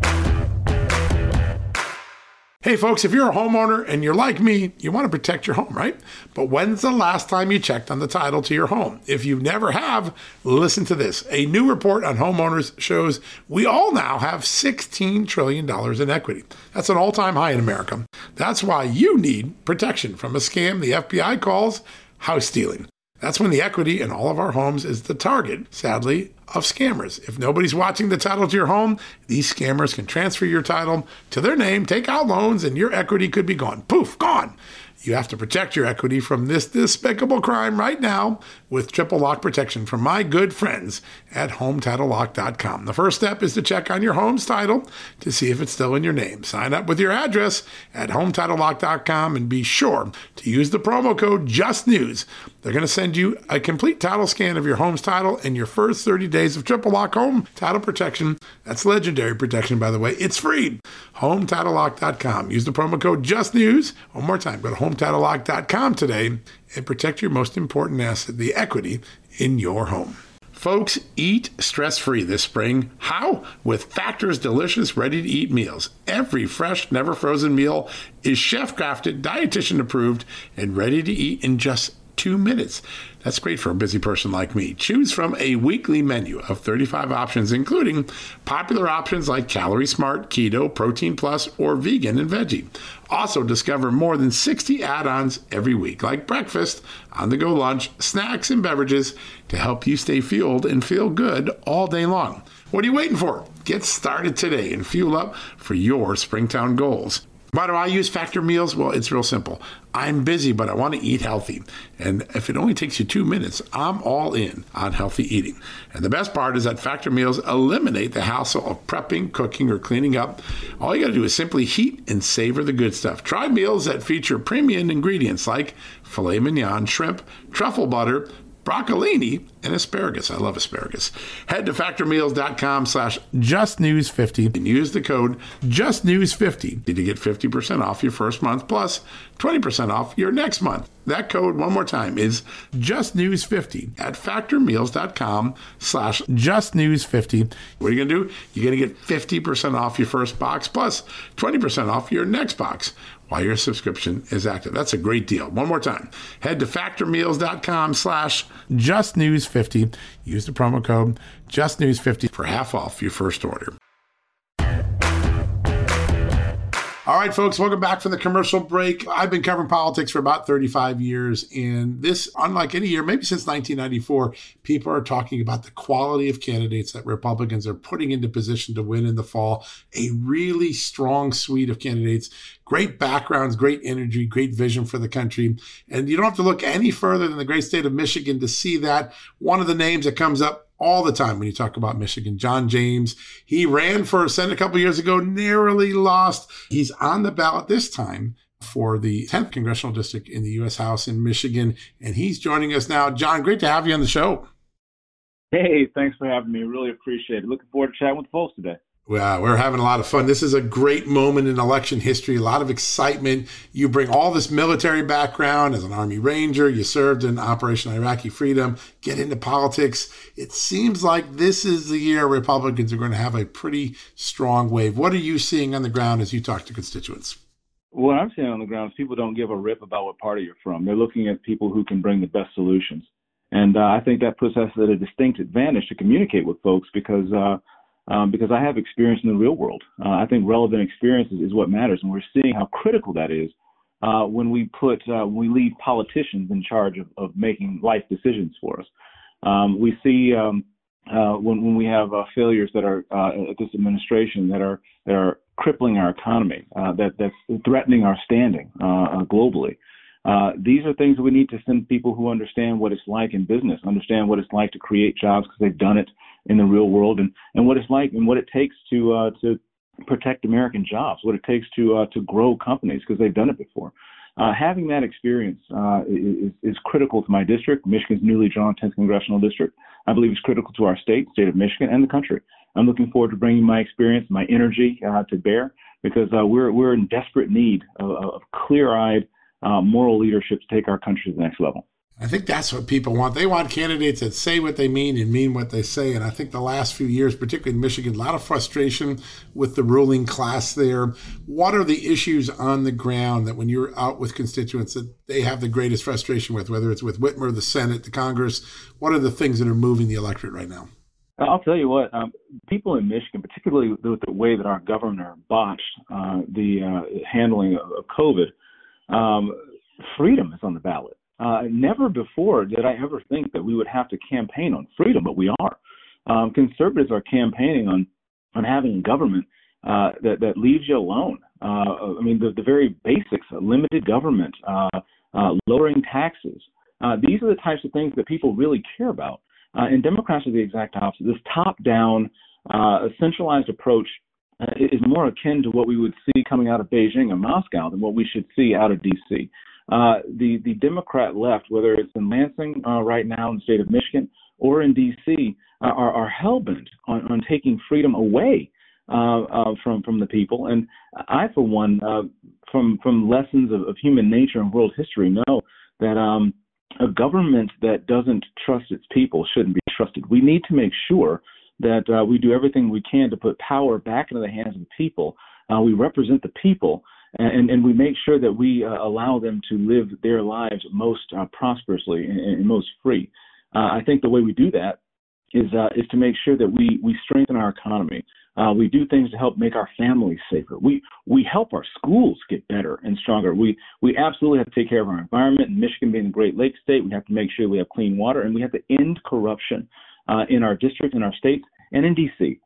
Hey folks, if you're a homeowner and you're like me, you want to protect your home, right? But when's the last time you checked on the title to your home? If you never have, listen to this. A new report on homeowners shows we all now have $16 trillion in equity. That's an all-time high in America. That's why you need protection from a scam the FBI calls house stealing. That's when the equity in all of our homes is the target, sadly, of scammers. If nobody's watching the title to your home, these scammers can transfer your title to their name, take out loans, and your equity could be gone. Poof, gone. You have to protect your equity from this despicable crime right now with triple lock protection from my good friends at HomeTitleLock.com. The first step is to check on your home's title to see if it's still in your name. Sign up with your address at HomeTitleLock.com and be sure to use the promo code JUSTNEWS. They're going to send you a complete title scan of your home's title and your first 30 days of triple lock home title protection. That's legendary protection, by the way. It's free. HomeTitleLock.com. Use the promo code JUSTNEWS. One more time, go to HomeTitleLock.com today and protect your most important asset, the equity in your home. Folks, eat stress-free this spring. How? With Factor's delicious, ready-to-eat meals. Every fresh, never frozen meal is chef-crafted, dietitian-approved, and ready to eat in just 2 minutes. That's great for a busy person like me. Choose from a weekly menu of 35 options, including popular options like Calorie Smart, Keto, Protein Plus, or Vegan and Veggie. Also discover more than 60 add-ons every week, like breakfast, on-the-go lunch, snacks, and beverages to help you stay fueled and feel good all day long. What are you waiting for? Get started today and fuel up for your Springtown goals. Why do I use Factor meals? Well, it's real simple. I'm busy, but I want to eat healthy. And if it only takes you 2 minutes, I'm all in on healthy eating. And the best part is that Factor meals eliminate the hassle of prepping, cooking, or cleaning up. All you got to do is simply heat and savor the good stuff. Try meals that feature premium ingredients like filet mignon, shrimp, truffle butter, broccolini, and asparagus. I love asparagus. Head to factormeals.com/justnews50 and use the code justnews50 to get 50% off your first month plus 20% off your next month. That code, one more time, is justnews50 at factormeals.com/justnews50. What are you going to do? You're going to get 50% off your first box plus 20% off your next box while your subscription is active. That's a great deal. One more time. Head to factormeals.com/justnews50. Use the promo code justnews50 for half off your first order. All right, folks, welcome back from the commercial break. I've been covering politics for about 35 years, and this, unlike any year, maybe since 1994, people are talking about the quality of candidates that Republicans are putting into position to win in the fall. A really strong suite of candidates, great backgrounds, great energy, great vision for the country. And you don't have to look any further than the great state of Michigan to see that. One of the names that comes up all the time when you talk about Michigan, John James. He ran for Senate a couple years ago, narrowly lost. He's on the ballot this time for the 10th Congressional District in the U.S. House in Michigan, and he's joining us now. John, great to have you on the show. Hey, thanks for having me. Really appreciate it. Looking forward to chatting with folks today. Well, we're having a lot of fun. This is a great moment in election history, a lot of excitement. You bring all this military background as an Army Ranger. You served in Operation Iraqi Freedom, get into politics. It seems like this is the year Republicans are going to have a pretty strong wave. What are you seeing on the ground as you talk to constituents? What I'm seeing on the ground is people don't give a rip about what party you're from. They're looking at people who can bring the best solutions. And I think that puts us at a distinct advantage to communicate with folks because I have experience in the real world. I think relevant experience is what matters, and we're seeing how critical that is when we leave politicians in charge of making life decisions for us. We see when we have failures that are at this administration that are crippling our economy, that's threatening our standing globally. These are things that we need to send people who understand what it's like in business, understand what it's like to create jobs because they've done it in the real world, and what it's like and what it takes to protect American jobs, what it takes to grow companies because they've done it before. Having that experience is critical to my district, Michigan's newly drawn 10th congressional district. I believe it's critical to our state of Michigan, and the country. I'm looking forward to bringing my experience, my energy to bear because we're in desperate need of clear-eyed, moral leadership to take our country to the next level. I think that's what people want. They want candidates that say what they mean and mean what they say. And I think the last few years, particularly in Michigan, a lot of frustration with the ruling class there. What are the issues on the ground that when you're out with constituents that they have the greatest frustration with, whether it's with Whitmer, the Senate, the Congress? What are the things that are moving the electorate right now? I'll tell you what, people in Michigan, particularly with the way that our governor botched the handling of COVID, freedom is on the ballot. Never before did I ever think that we would have to campaign on freedom, but we are. Conservatives are campaigning on having a government that leaves you alone. I mean, the very basics, limited government, lowering taxes. These are the types of things that people really care about. And Democrats are the exact opposite. This top-down, centralized approach is more akin to what we would see coming out of Beijing and Moscow than what we should see out of D.C. The Democrat left, whether it's in Lansing right now in the state of Michigan or in D.C., are hell-bent on taking freedom away from the people. And I, for one, from lessons of human nature and world history, know that a government that doesn't trust its people shouldn't be trusted. We need to make sure that we do everything we can to put power back into the hands of the people. We represent the people, and we make sure that we allow them to live their lives most prosperously and most free. I think the way we do that is to make sure that we strengthen our economy. We do things to help make our families safer. We help our schools get better and stronger. We absolutely have to take care of our environment. In Michigan being a Great Lakes state, we have to make sure we have clean water, and we have to end corruption in our district, in our states, and in D.C.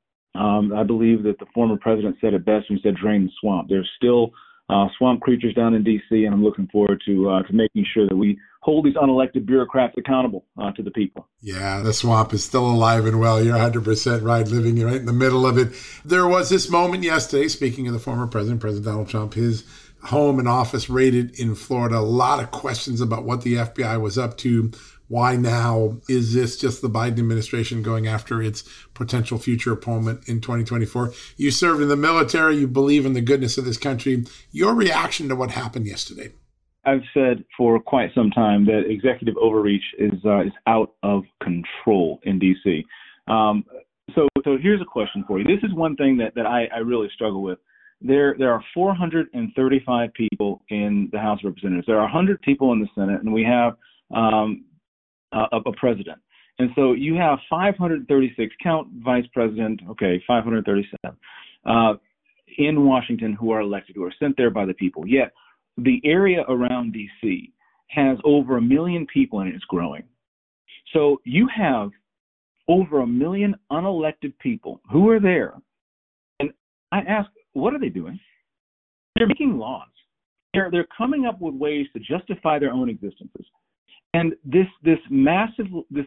I believe that the former president said it best when he said drain the swamp. There's still swamp creatures down in D.C., and I'm looking forward to making sure that we hold these unelected bureaucrats accountable to the people. Yeah, the swamp is still alive and well. You're 100% right, living right in the middle of it. There was this moment yesterday, speaking of the former president, President Donald Trump, his home and office raided in Florida. A lot of questions about what the FBI was up to. Why now? Is this just the Biden administration going after its potential future opponent in 2024? You served in the military. You believe in the goodness of this country. Your reaction to what happened yesterday? I've said for quite some time that executive overreach is out of control in D.C. So here's a question for you. This is one thing that I really struggle with. There are 435 people in the House of Representatives. There are 100 people in the Senate, and we have a president. And so you have 536, count vice president, 537, in Washington who are elected, who are sent there by the people. Yet the area around D.C. has over 1 million people and it's growing. So you have over 1 million unelected people who are there. And I ask, what are they doing? They're making laws. They're coming up with ways to justify their own existences. And this massive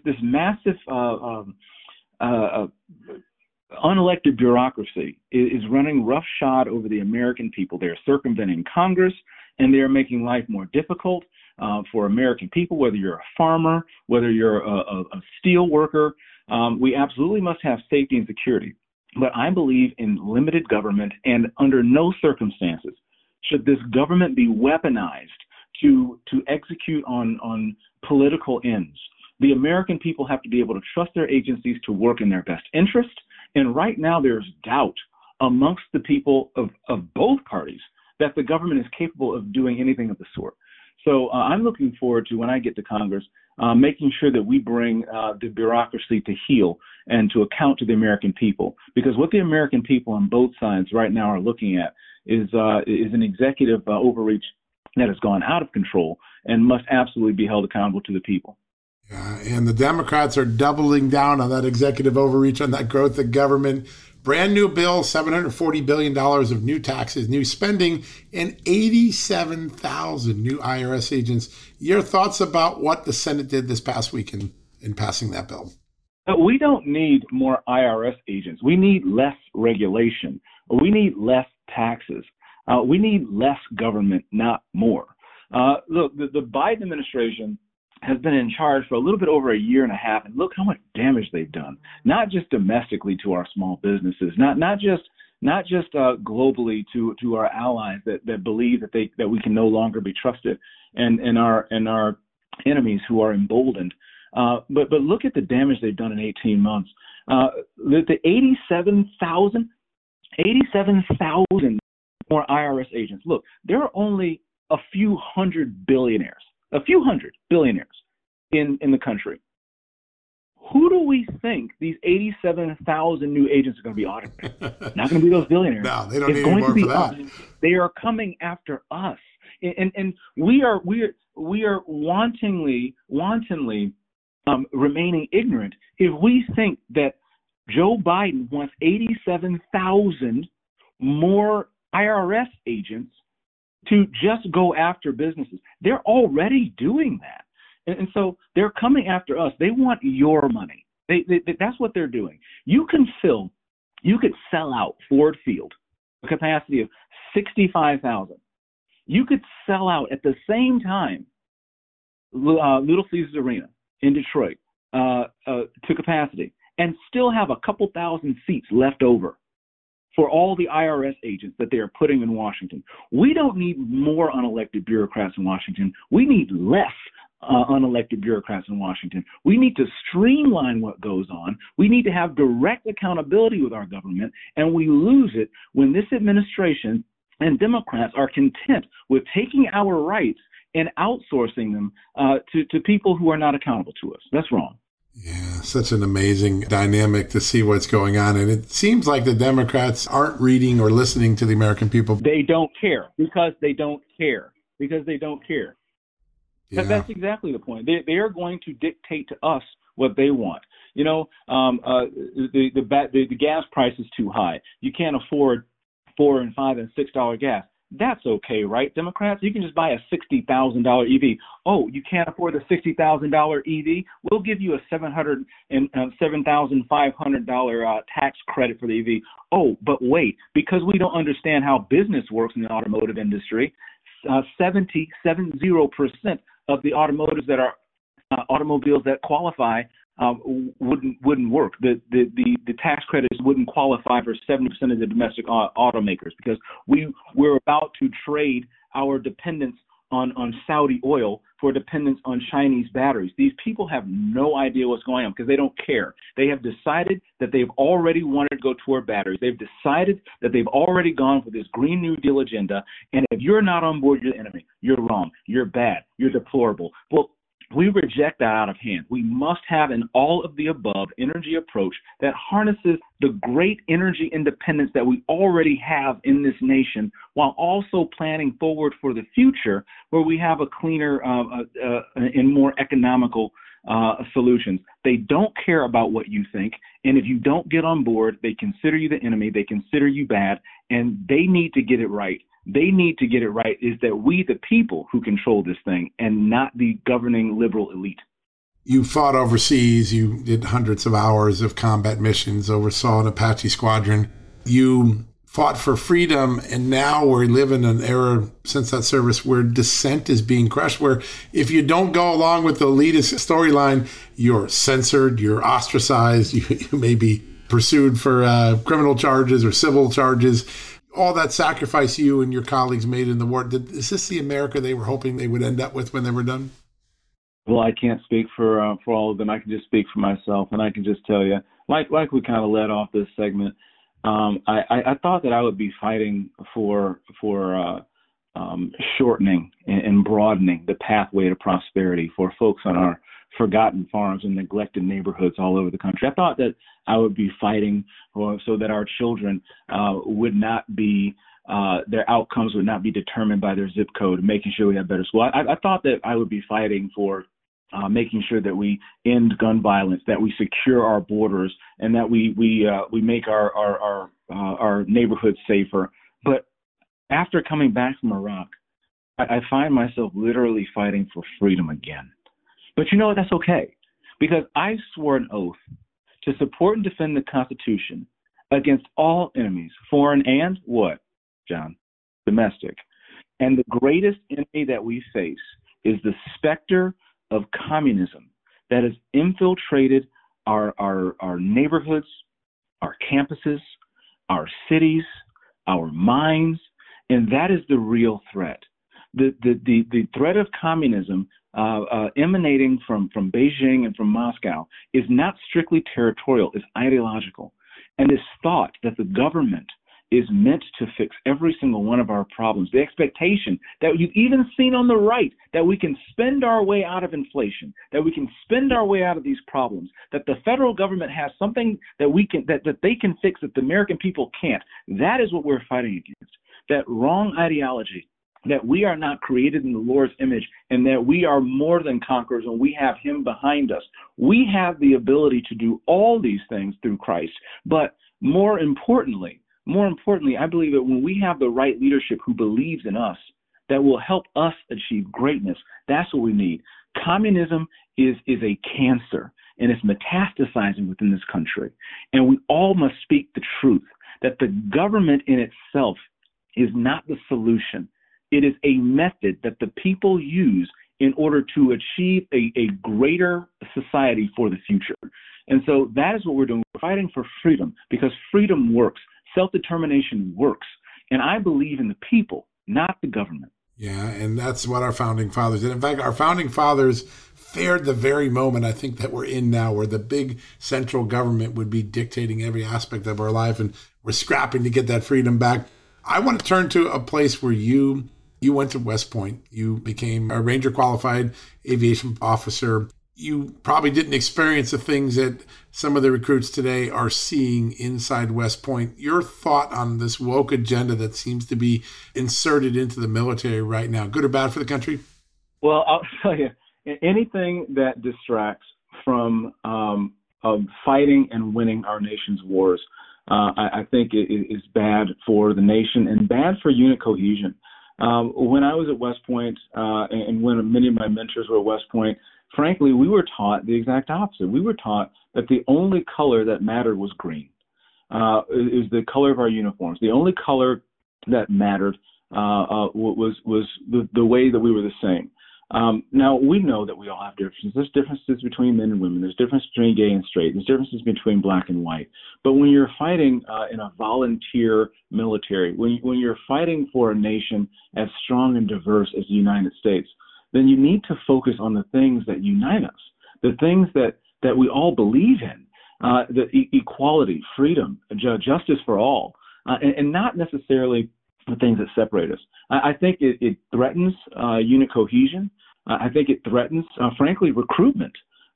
unelected bureaucracy is running roughshod over the American people. They're circumventing Congress, and they're making life more difficult for American people, whether you're a farmer, whether you're a steel worker. We absolutely must have safety and security. But I believe in limited government, and under no circumstances should this government be weaponized to execute on political ends. The American people have to be able to trust their agencies to work in their best interest. And right now there's doubt amongst the people of both parties that the government is capable of doing anything of the sort. So I'm looking forward to, when I get to Congress, making sure that we bring the bureaucracy to heel and to account to the American people. Because what the American people on both sides right now are looking at is an executive overreach that has gone out of control and must absolutely be held accountable to the people. And the Democrats are doubling down on that executive overreach, on that growth of government. Brand new bill, $740 billion of new taxes, new spending, and 87,000 new IRS agents. Your thoughts about what the Senate did this past week in passing that bill? We don't need more IRS agents. We need less regulation. We need less taxes. We need less government, not more. Look, the Biden administration has been in charge for a little bit over a year and a half, and look how much damage they've done. Not just domestically to our small businesses, not just globally to our allies that believe that we can no longer be trusted, and our enemies who are emboldened. But look at the damage they've done in 18 months. The 87,000 more IRS agents. Look, there are only a few hundred billionaires in the country. Who do we think these 87,000 new agents are going to be auditing? Not going to be those billionaires. No, they don't need any more for that. Us. They are coming after us, and we are wantonly remaining ignorant if we think that Joe Biden wants 87,000 more IRS agents to just go after businesses. They're already doing that. And so they're coming after us. They want your money. That's what they're doing. You could sell out Ford Field, a capacity of 65,000. You could sell out at the same time Little Caesars Arena in Detroit to capacity and still have a couple thousand seats left over for all the IRS agents that they are putting in Washington. We don't need more unelected bureaucrats in Washington. We need less unelected bureaucrats in Washington. We need to streamline what goes on. We need to have direct accountability with our government, and we lose it when this administration and Democrats are content with taking our rights and outsourcing them to people who are not accountable to us. That's wrong. Yeah, such an amazing dynamic to see what's going on. And it seems like the Democrats aren't reading or listening to the American people. They don't care because they don't care. Yeah. That's exactly the point. They are going to dictate to us what they want. You know, the gas price is too high. You can't afford $4 and $5 and $6 gas. That's okay, right, Democrats? You can just buy a $60,000 EV. Oh, you can't afford the $60,000 EV? We'll give you a $7,500 tax credit for the EV. Oh, but wait, because we don't understand how business works in the automotive industry, 70% of the automotives that are automobiles that qualify wouldn't work. The tax credits wouldn't qualify for 70% of the domestic automakers because we're about to trade our dependence on Saudi oil for dependence on Chinese batteries. These people have no idea what's going on because they don't care. They have decided that they've already wanted to go toward batteries. They've decided that they've already gone for this Green New Deal agenda. And if you're not on board, you're the enemy. You're wrong. You're bad. You're deplorable. Well, we reject that out of hand. We must have an all-of-the-above energy approach that harnesses the great energy independence that we already have in this nation while also planning forward for the future where we have a cleaner and more economical solutions. They don't care about what you think, and if you don't get on board, they consider you the enemy, they consider you bad, and they need to get it right. They need to get it right is that we, the people, who control this thing and not the governing liberal elite. You fought overseas. You did hundreds of hours of combat missions, oversaw an Apache squadron. You fought for freedom, and now we live in an era since that service where dissent is being crushed, where if you don't go along with the elitist storyline, you're censored, you're ostracized, you may be pursued for criminal charges or civil charges. All that sacrifice you and your colleagues made in the war, is this the America they were hoping they would end up with when they were done? Well, I can't speak for all of them. I can just speak for myself, and I can just tell you, like we kind of led off this segment, I thought that I would be fighting for shortening and broadening the pathway to prosperity for folks on our forgotten farms and neglected neighborhoods all over the country. I thought that I would be fighting so that our children would not be, their outcomes would not be determined by their zip code, making sure we have better school. I thought that I would be fighting for making sure that we end gun violence, that we secure our borders, and that we make our neighborhoods safer. But after coming back from Iraq, I find myself literally fighting for freedom again. But you know what? That's okay, because I swore an oath to support and defend the Constitution against all enemies, foreign and what, John? Domestic. And the greatest enemy that we face is the specter of communism that has infiltrated our neighborhoods, our campuses, our cities, our minds, and that is the real threat. The threat of communism emanating from Beijing and from Moscow is not strictly territorial, it's ideological. And this thought that the government is meant to fix every single one of our problems, the expectation that you've even seen on the right, that we can spend our way out of inflation, that we can spend our way out of these problems, that the federal government has something that that they can fix that the American people can't. That is what we're fighting against. That wrong ideology, that we are not created in the Lord's image and that we are more than conquerors and we have him behind us. We have the ability to do all these things through Christ. But more importantly, I believe that when we have the right leadership who believes in us, that will help us achieve greatness, that's what we need. Communism is a cancer, and it's metastasizing within this country. And we all must speak the truth, that the government in itself is not the solution. It is a method that the people use in order to achieve a greater society for the future. And so that is what we're doing. We're fighting for freedom because freedom works. Self-determination works. And I believe in the people, not the government. Yeah, and that's what our founding fathers did. In fact, our founding fathers feared the very moment I think that we're in now, where the big central government would be dictating every aspect of our life, and we're scrapping to get that freedom back. I want to turn to a place where you went to West Point. You became a Ranger qualified aviation officer. You probably didn't experience the things that some of the recruits today are seeing inside West Point. Your thought on this woke agenda that seems to be inserted into the military right now, good or bad for the country? Well, I'll tell you, anything that distracts from fighting and winning our nation's wars, I think it is bad for the nation and bad for unit cohesion. When I was at West Point and when many of my mentors were at West Point, frankly, we were taught the exact opposite. We were taught that the only color that mattered was green. It was the color of our uniforms. The only color that mattered was the way that we were the same. Now, we know that we all have differences. There's differences between men and women. There's differences between gay and straight. There's differences between black and white. But when you're fighting in a volunteer military, when you're fighting for a nation as strong and diverse as the United States, then you need to focus on the things that unite us, the things that we all believe in, equality, freedom, justice for all, and not necessarily the things that separate us. I think it threatens unit cohesion. I think it threatens, frankly, recruitment.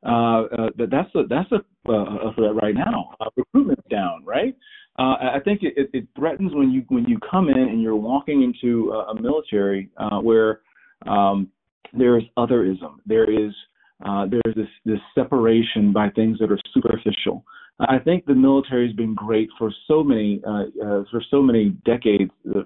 That's a threat right now. Recruitment's down, right? I think it threatens when you come in and you're walking into a military where there is otherism. There's this separation by things that are superficial. I think the military has been great for so many decades, a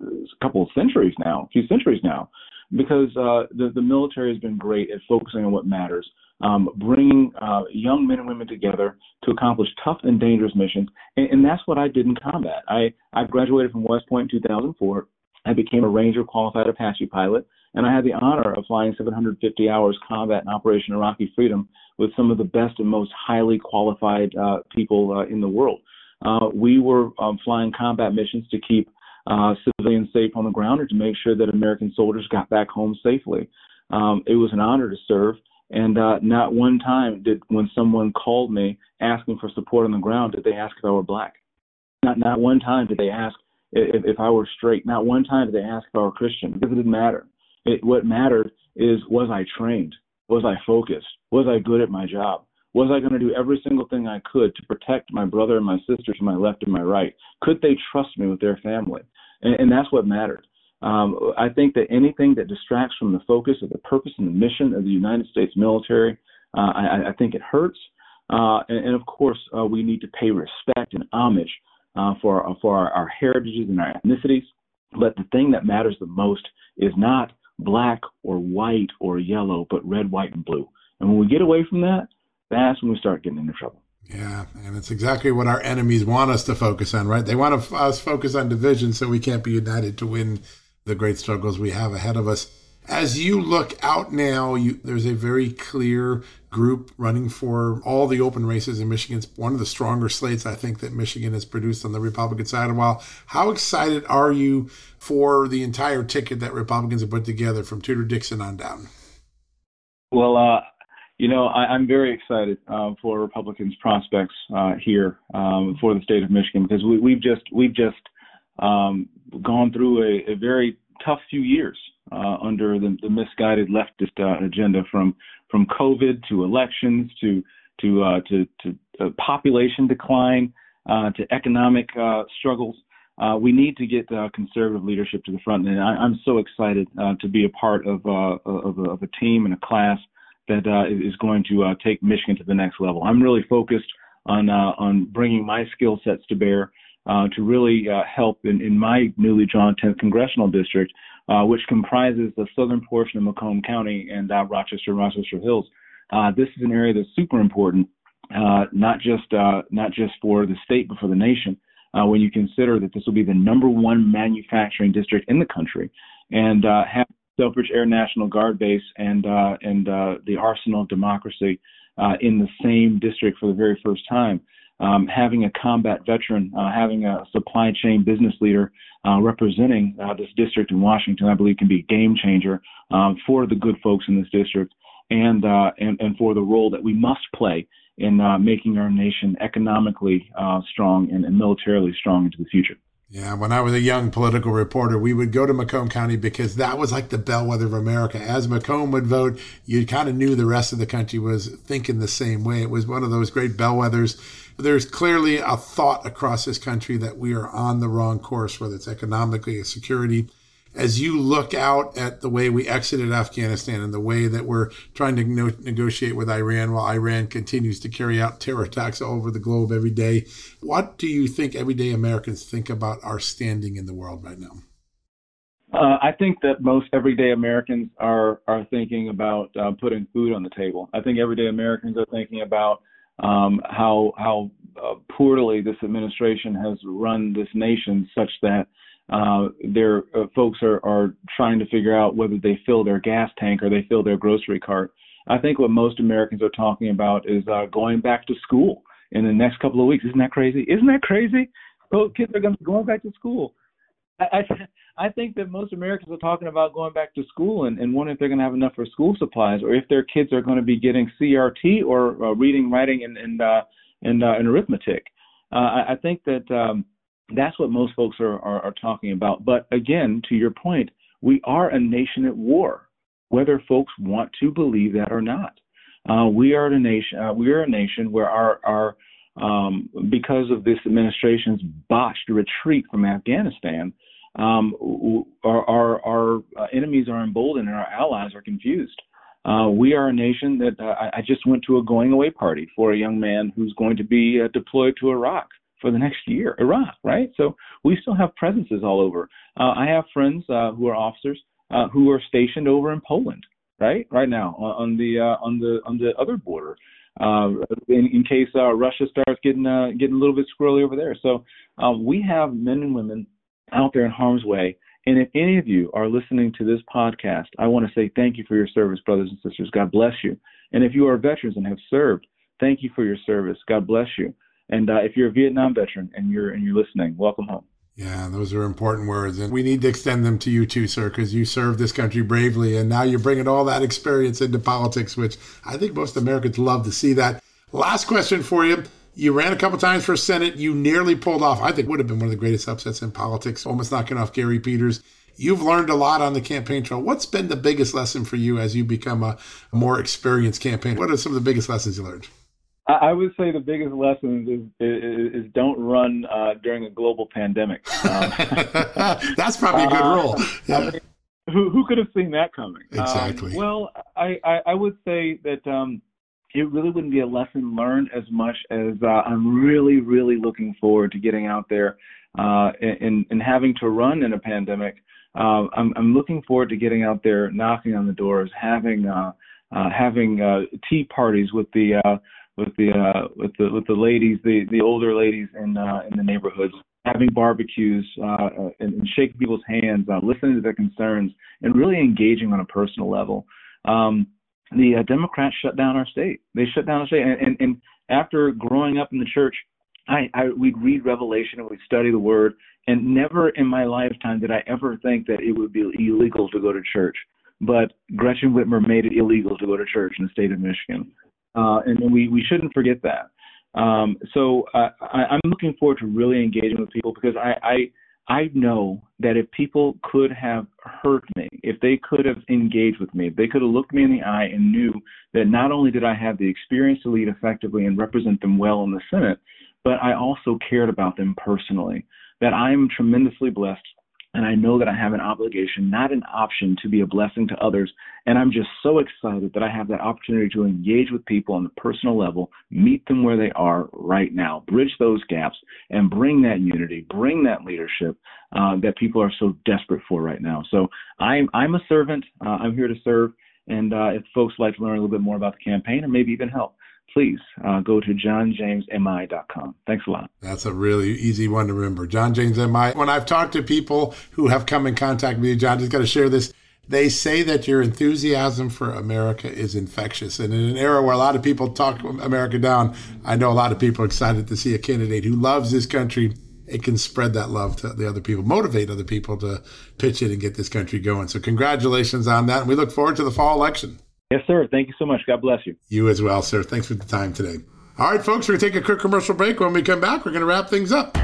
few centuries now, because the military has been great at focusing on what matters, bringing young men and women together to accomplish tough and dangerous missions, and that's what I did in combat. I graduated from West Point in 2004. I became a Ranger qualified Apache pilot, and I had the honor of flying 750 hours combat in Operation Iraqi Freedom with some of the best and most highly qualified people in the world. We were flying combat missions to keep civilians safe on the ground or to make sure that American soldiers got back home safely. It was an honor to serve, and not one time when someone called me asking for support on the ground, did they ask if I were black. Not one time did they ask if I were straight. Not one time did they ask if I were Christian, because it didn't matter. What mattered is, was I trained? Was I focused? Was I good at my job? Was I going to do every single thing I could to protect my brother and my sister to my left and my right? Could they trust me with their family? And that's what mattered. I think that anything that distracts from the focus of the purpose and the mission of the United States military I think it hurts. And of course, we need to pay respect and homage for our heritages and our ethnicities. But the thing that matters the most is not black or white or yellow, but red, white, and blue. And when we get away from that, that's when we start getting into trouble. Yeah, and it's exactly what our enemies want us to focus on, right? They want us focus on division so we can't be united to win the great struggles we have ahead of us. As you look out now, there's a very clear group running for all the open races in Michigan. It's one of the stronger slates, I think, that Michigan has produced on the Republican side a while. How excited are you for the entire ticket that Republicans have put together from Tudor Dixon on down? Well, I'm very excited for Republicans' prospects here for the state of Michigan, because we've just gone through a very tough few years under the misguided leftist agenda, from COVID to elections to population decline to economic struggles. We need to get conservative leadership to the front, and I'm so excited to be a part of a team and a class that is going to take Michigan to the next level. I'm really focused on bringing my skill sets to bear to really help in my newly drawn 10th congressional district, which comprises the southern portion of Macomb County and Rochester Hills. This is an area that's super important, not just for the state, but for the nation. When you consider that this will be the #1 manufacturing district in the country, and have Selfridge Air National Guard Base and the Arsenal of Democracy in the same district for the very first time. Having a combat veteran, having a supply chain business leader representing this district in Washington, I believe can be a game changer for the good folks in this district, and for the role that we must play in making our nation economically strong and militarily strong into the future. Yeah, when I was a young political reporter, we would go to Macomb County because that was like the bellwether of America. As Macomb would vote, you kind of knew the rest of the country was thinking the same way. It was one of those great bellwethers. There's clearly a thought across this country that we are on the wrong course, whether it's economically or security. As you look out at the way we exited Afghanistan and the way that we're trying to negotiate with Iran while Iran continues to carry out terror attacks all over the globe every day, what do you think everyday Americans think about our standing in the world right now? I think that most everyday Americans are thinking about putting food on the table. I think everyday Americans are thinking about how poorly this administration has run this nation, such that their folks are trying to figure out whether they fill their gas tank or they fill their grocery cart. I think what most Americans are talking about is going back to school in the next couple of weeks. Isn't that crazy? Isn't that crazy? Those kids are going to be going back to school. I think that most Americans are talking about going back to school and wondering if they're going to have enough for school supplies, or if their kids are going to be getting CRT or reading, writing, and arithmetic. I think that that's what most folks are talking about. But again, to your point, we are a nation at war, whether folks want to believe that or not. We are a nation where our because of this administration's botched retreat from Afghanistan, our enemies are emboldened and our allies are confused. We are a nation that I just went to a going away party for a young man who's going to be deployed to Iraq for the next year. Iraq, right? So we still have presences all over. I have friends who are officers who are stationed over in Poland, right now on the other border, in case Russia starts getting a little bit squirrely over there. So we have men and women out there in harm's way. And if any of you are listening to this podcast, I want to say thank you for your service, brothers and sisters. God bless you. And if you are veterans and have served, thank you for your service. God bless you. And if you're a Vietnam veteran and you're listening, welcome home. Yeah, those are important words. And we need to extend them to you too, sir, because you served this country bravely. And now you're bringing all that experience into politics, which I think most Americans love to see that. Last question for you. You ran a couple times for Senate. You nearly pulled off, I think would have been one of the greatest upsets in politics, almost knocking off Gary Peters. You've learned a lot on the campaign trail. What's been the biggest lesson for you as you become a more experienced campaigner? What are some of the biggest lessons you learned? I would say the biggest lesson is don't run during a global pandemic. That's probably a good rule. Yeah. I mean, who could have seen that coming? Exactly. Well, I would say that it really wouldn't be a lesson learned as much as I'm really, really looking forward to getting out there and having to run in a pandemic. I'm looking forward to getting out there, knocking on the doors, having tea parties with the ladies, the older ladies in the neighborhoods, having barbecues and shaking people's hands, listening to their concerns, and really engaging on a personal level. The Democrats shut down our state. They shut down our state, and after growing up in the church, we'd read Revelation and we'd study the Word, and never in my lifetime did I ever think that it would be illegal to go to church. But Gretchen Whitmer made it illegal to go to church in the state of Michigan, and we shouldn't forget that. So I'm looking forward to really engaging with people, because I know that if people could have heard me, if they could have engaged with me, if they could have looked me in the eye and knew that not only did I have the experience to lead effectively and represent them well in the Senate, but I also cared about them personally, that I am tremendously blessed. And I know that I have an obligation, not an option, to be a blessing to others. And I'm just so excited that I have that opportunity to engage with people on the personal level, meet them where they are right now, bridge those gaps, and bring that unity, bring that leadership that people are so desperate for right now. So I'm a servant. I'm here to serve. And if folks would like to learn a little bit more about the campaign or maybe even help, please go to johnjamesmi.com. Thanks a lot. That's a really easy one to remember. John James MI. When I've talked to people who have come in contact with you, John, just got to share this. They say that your enthusiasm for America is infectious. And in an era where a lot of people talk America down, I know a lot of people are excited to see a candidate who loves this country. It can spread that love to the other people, motivate other people to pitch it and get this country going. So congratulations on that. And we look forward to the fall election. Yes, sir. Thank you so much. God bless you. You as well, sir. Thanks for the time today. All right, folks, we're going to take a quick commercial break. When we come back, we're going to wrap things up.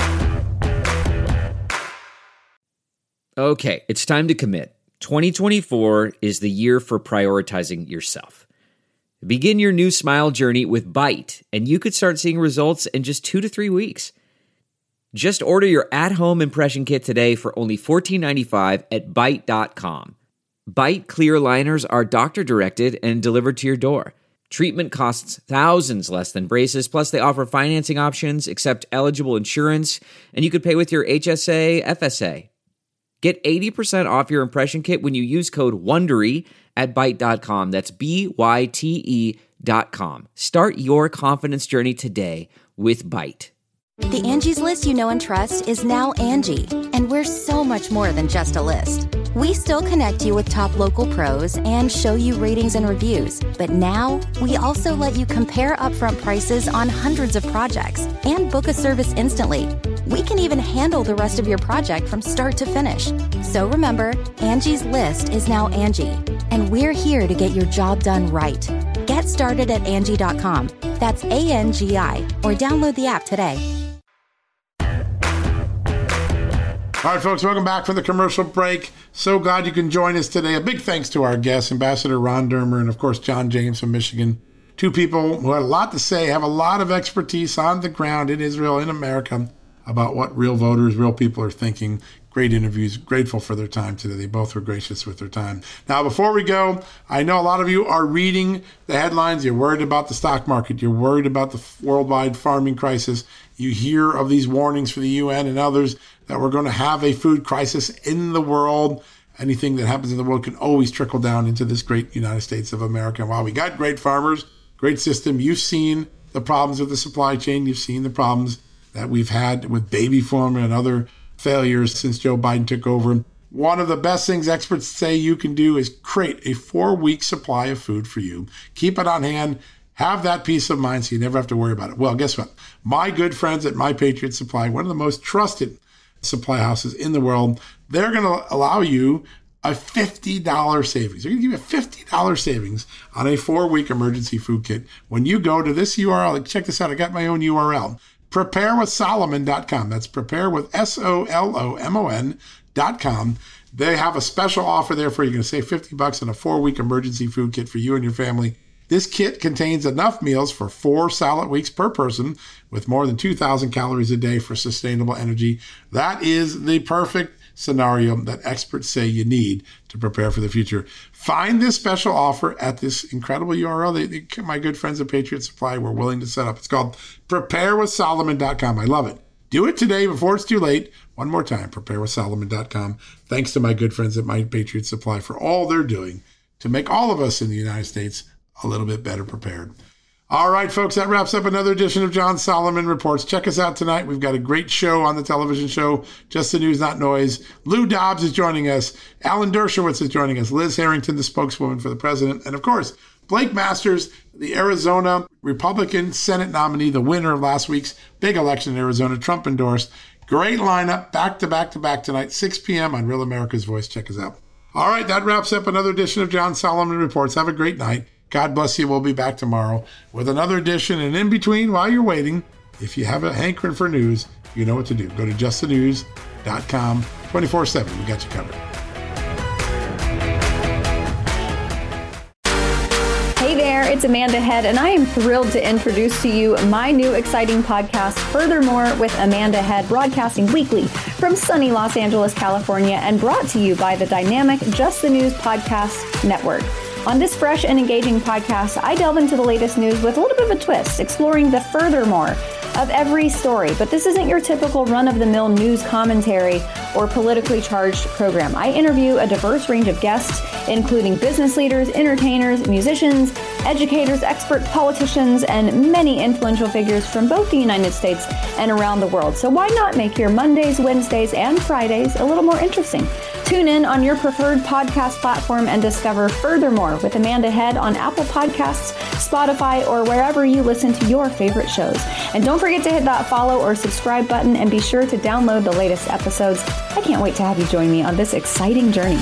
Okay, it's time to commit. 2024 is the year for prioritizing yourself. Begin your new smile journey with Byte, and you could start seeing results in just 2 to 3 weeks. Just order your at-home impression kit today for only $14.95 at Byte.com. Byte clear liners are doctor-directed and delivered to your door. Treatment costs thousands less than braces, plus they offer financing options, accept eligible insurance, and you could pay with your HSA, FSA. Get 80% off your impression kit when you use code WONDERY at Byte.com. That's BYTE.com. Start your confidence journey today with Byte. The Angie's List you know and trust is now Angie, and we're so much more than just a list. We still connect you with top local pros and show you ratings and reviews, but now we also let you compare upfront prices on hundreds of projects and book a service instantly. We can even handle the rest of your project from start to finish. So remember, Angie's List is now Angie, and we're here to get your job done right. Get started at Angie.com. That's ANGI, or download the app today. All right, folks, welcome back from the commercial break. So glad you can join us today. A big thanks to our guests, Ambassador Ron Dermer and, of course, John James from Michigan. Two people who had a lot to say, have a lot of expertise on the ground in Israel, in America, about what real voters, real people are thinking. Great interviews. Grateful for their time today. They both were gracious with their time. Now, before we go, I know a lot of you are reading the headlines. You're worried about the stock market. You're worried about the worldwide farming crisis. You hear of these warnings for the UN and others that we're going to have a food crisis in the world. Anything that happens in the world can always trickle down into this great United States of America. And while we got great farmers, great system, you've seen the problems with the supply chain. You've seen the problems that we've had with baby formula and other failures since Joe Biden took over. One of the best things experts say you can do is create a 4-week supply of food for you. Keep it on hand. Have that peace of mind so you never have to worry about it. Well, guess what? My good friends at My Patriot Supply, one of the most trusted supply houses in the world, they're going to allow you a $50 savings. They're going to give you a $50 savings on a 4-week emergency food kit. When you go to this URL, check this out. I got my own URL. Preparewithsolomon.com. That's preparewithsolomon.com. They have a special offer there for you. You're going to save $50 on a 4-week emergency food kit for you and your family. This kit contains enough meals for 4 solid weeks per person with more than 2,000 calories a day for sustainable energy. That is the perfect scenario that experts say you need to prepare for the future. Find this special offer at this incredible URL. My good friends at Patriot Supply were willing to set up. It's called preparewithsolomon.com. I love it. Do it today before it's too late. One more time, preparewithsolomon.com. Thanks to my good friends at My Patriot Supply for all they're doing to make all of us in the United States a little bit better prepared. All right, folks, that wraps up another edition of John Solomon Reports. Check us out tonight. We've got a great show on the television show, Just the News, Not Noise. Lou Dobbs is joining us. Alan Dershowitz is joining us. Liz Harrington, the spokeswoman for the president. And, of course, Blake Masters, the Arizona Republican Senate nominee, the winner of last week's big election in Arizona, Trump endorsed. Great lineup, back to back to back tonight, 6 p.m. on Real America's Voice. Check us out. All right, that wraps up another edition of John Solomon Reports. Have a great night. God bless you. We'll be back tomorrow with another edition. And in between, while you're waiting, if you have a hankering for news, you know what to do. Go to justthenews.com 24/7. We got you covered. Hey there, it's Amanda Head, and I am thrilled to introduce to you my new exciting podcast, Furthermore with Amanda Head, broadcasting weekly from sunny Los Angeles, California, and brought to you by the dynamic Just the News Podcast Network. On this fresh and engaging podcast, I delve into the latest news with a little bit of a twist, exploring the furthermore of every story. But this isn't your typical run-of-the-mill news commentary or politically charged program. I interview a diverse range of guests, including business leaders, entertainers, musicians, educators, experts, politicians, and many influential figures from both the United States and around the world. So why not make your Mondays, Wednesdays, and Fridays a little more interesting? Tune in on your preferred podcast platform and discover Furthermore with Amanda Head on Apple Podcasts, Spotify, or wherever you listen to your favorite shows. And don't forget to hit that follow or subscribe button, and be sure to download the latest episodes. I can't wait to have you join me on this exciting journey.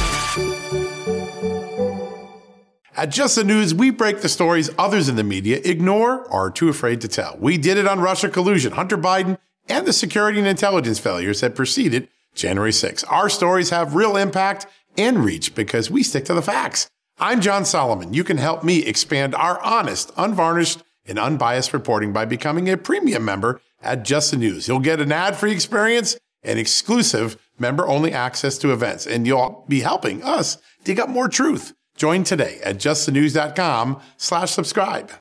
At Just the News, we break the stories others in the media ignore or are too afraid to tell. We did it on Russia collusion, Hunter Biden, and the security and intelligence failures that preceded January 6th. Our stories have real impact and reach because we stick to the facts. I'm John Solomon. You can help me expand our honest, unvarnished, and unbiased reporting by becoming a premium member at Just the News. You'll get an ad-free experience and exclusive member-only access to events, and you'll be helping us dig up more truth. Join today at justthenews.com/subscribe.